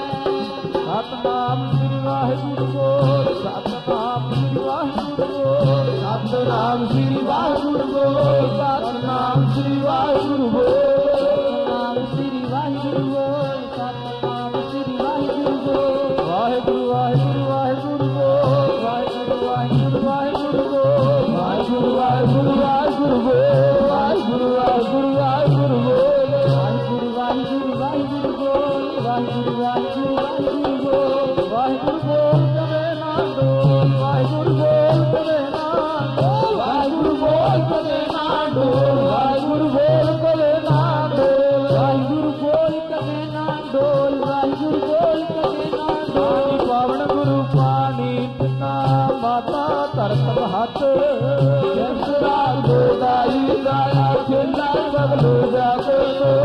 ਸਤਿਨਾਮ ਸ੍ਰੀ ਵਾਹਿਗੁਰੂ ਬੋਲ। ਸਤਿਨਾਮ ਸ੍ਰੀ ਵਾਹਿਗੁਰੂ ਬੋਲ। ਸਤਿਨਾਮ ਸ੍ਰੀ ਵਾਹਿਗੁਰੂ ਬੋਲ। ਸਤਿਨਾਮ ਸ੍ਰੀ ਵਾਹਿਗੁਰੂ ਬੋਲ। ਸਤਿਨਾਮ ਸ੍ਰੀ ਵਾਹਿਗੁਰੂ ਬੋਲ। ਸਤਿਨਾਮ ਸ੍ਰੀ ਵਾਹਿਗੁਰੂ ਬੋਲ। ਵਾਹਿਗੁਰੂ ਵਾਹਿਗੁਰੂ ਵਾਹਿਗੁਰੂ ਬੋਲ। ਵਾਹਿਗੁਰੂ ਵਾਹਿਗੁਰੂ ਵਾਹਿਗੁਰੂ ਬੋਲ। ਵਾਹਿਗੁਰੂ ਵਾਹਿਗੁਰੂ ਵਾਹਿਗੁਰੂ ਬੋਲ। ਵਾਹਿਗੁਰੂ ਵਾਹਿਗੁਰੂ ਵਾਹਿਗੁਰੂ ਬੋਲ। ਵਾਹਿਗੁਰੂ ਵਾਹਿਗੁਰੂ ਵਾਹਿਗੁਰੂ ਬੋਲ। ਵਾਹਿਗੁਰੂ ਵਾਹਿਗੁਰੂ ਵਾਹਿਗੁਰੂ ਬੋਲ। ਵਾਹਿਗੁਰੂ ਬੋਲ ਕਦੇ ਨਾ ਡੋਲ। ਵਾਹਿਗੁਰੂ ਬੋਲ ਕਦੇ ਨਾ ਡੋਲ। ਵਾਹਿਗੁਰੂ ਬੋਲ ਕਦੇ ਨਾ ਡੋਲ। ਵਾਹਿਗੁਰੂ ਬੋਲ ਕਦੇ ਨਾ ਡੋਲ। ਵਾਹਿਗੁਰੂ ਬੋਲ ਕਦੇ ਨਾ ਡੋਲ। ਵਾਹਿਗੁਰੂ ਬੋਲ ਕਦੇ ਨਾ ਡੋਲ। ਪਾਵਨ ਗੁਰੂ ਪਾਣੀ ਪਿਤਾ ਮਾਤਾ ਧਰਤ ਹੱਥ ਜਿਸ ਰਾਗ ਦੋਦਾਈ ਦਾਇਆ ਖੇਲਾ ਬਗਲੂ ਜਾਗੋ।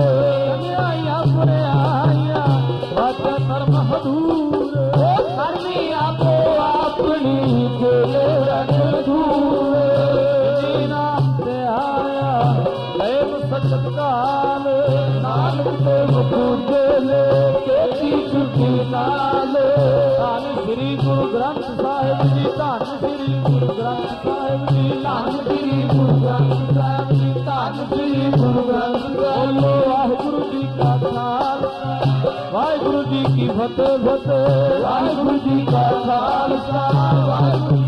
ਕਨਿਆਈਆਂ ਪੁਰਿਆਈਆਂ ਵਾਚ ਧਰਮ ਹਦੂਰ। ਉਹ ਕਰਮੀ ਆਪੋ ਆਪਣੀ ਕੋਲੇ ਰੱਖ ਦੂਰ। ਜੀ ਨਾਮ ਤੇ ਆਇਆ ਲੈ ਸਚਤ ਕਾਲ। ਨਾਨਕ ਤੇ ਮੁਕੂਦੇ ਲੈ ਕੇਤੀ ਛੁੱਟੀ ਨਾਲ। ਧੰਨ ਸ੍ਰੀ ਗੁਰੂ ਗ੍ਰੰਥ ਸਾਹਿਬ ਜੀ। ਧੰਨ ਸ੍ਰੀ ਗੁਰੂ ਗ੍ਰੰਥ ਸਾਹਿਬ ਜੀ। ਧੰਨ ਸ੍ਰੀ ਗੁਰੂ ਗ੍ਰੰਥ ਸਾਹਿਬ ਜੀ। ਧੰਨ ਸ੍ਰੀ ਗੁਰੂ ਗ੍ਰੰਥ ਸਾਹਿਬ। ਵਾਹਿਗੁਰੂ ਜੀ ਕਾ ਖਾਲਸਾ ਵਾਹਿਗੁਰੂ ਜੀ ਕੀ ਫਤਿਹ ਫਤਿਹ। ਵਾਹਿਗੁਰੂ ਜੀ ਕਾ ਖਾਲਸਾ ਵਾਹਿਗੁਰੂ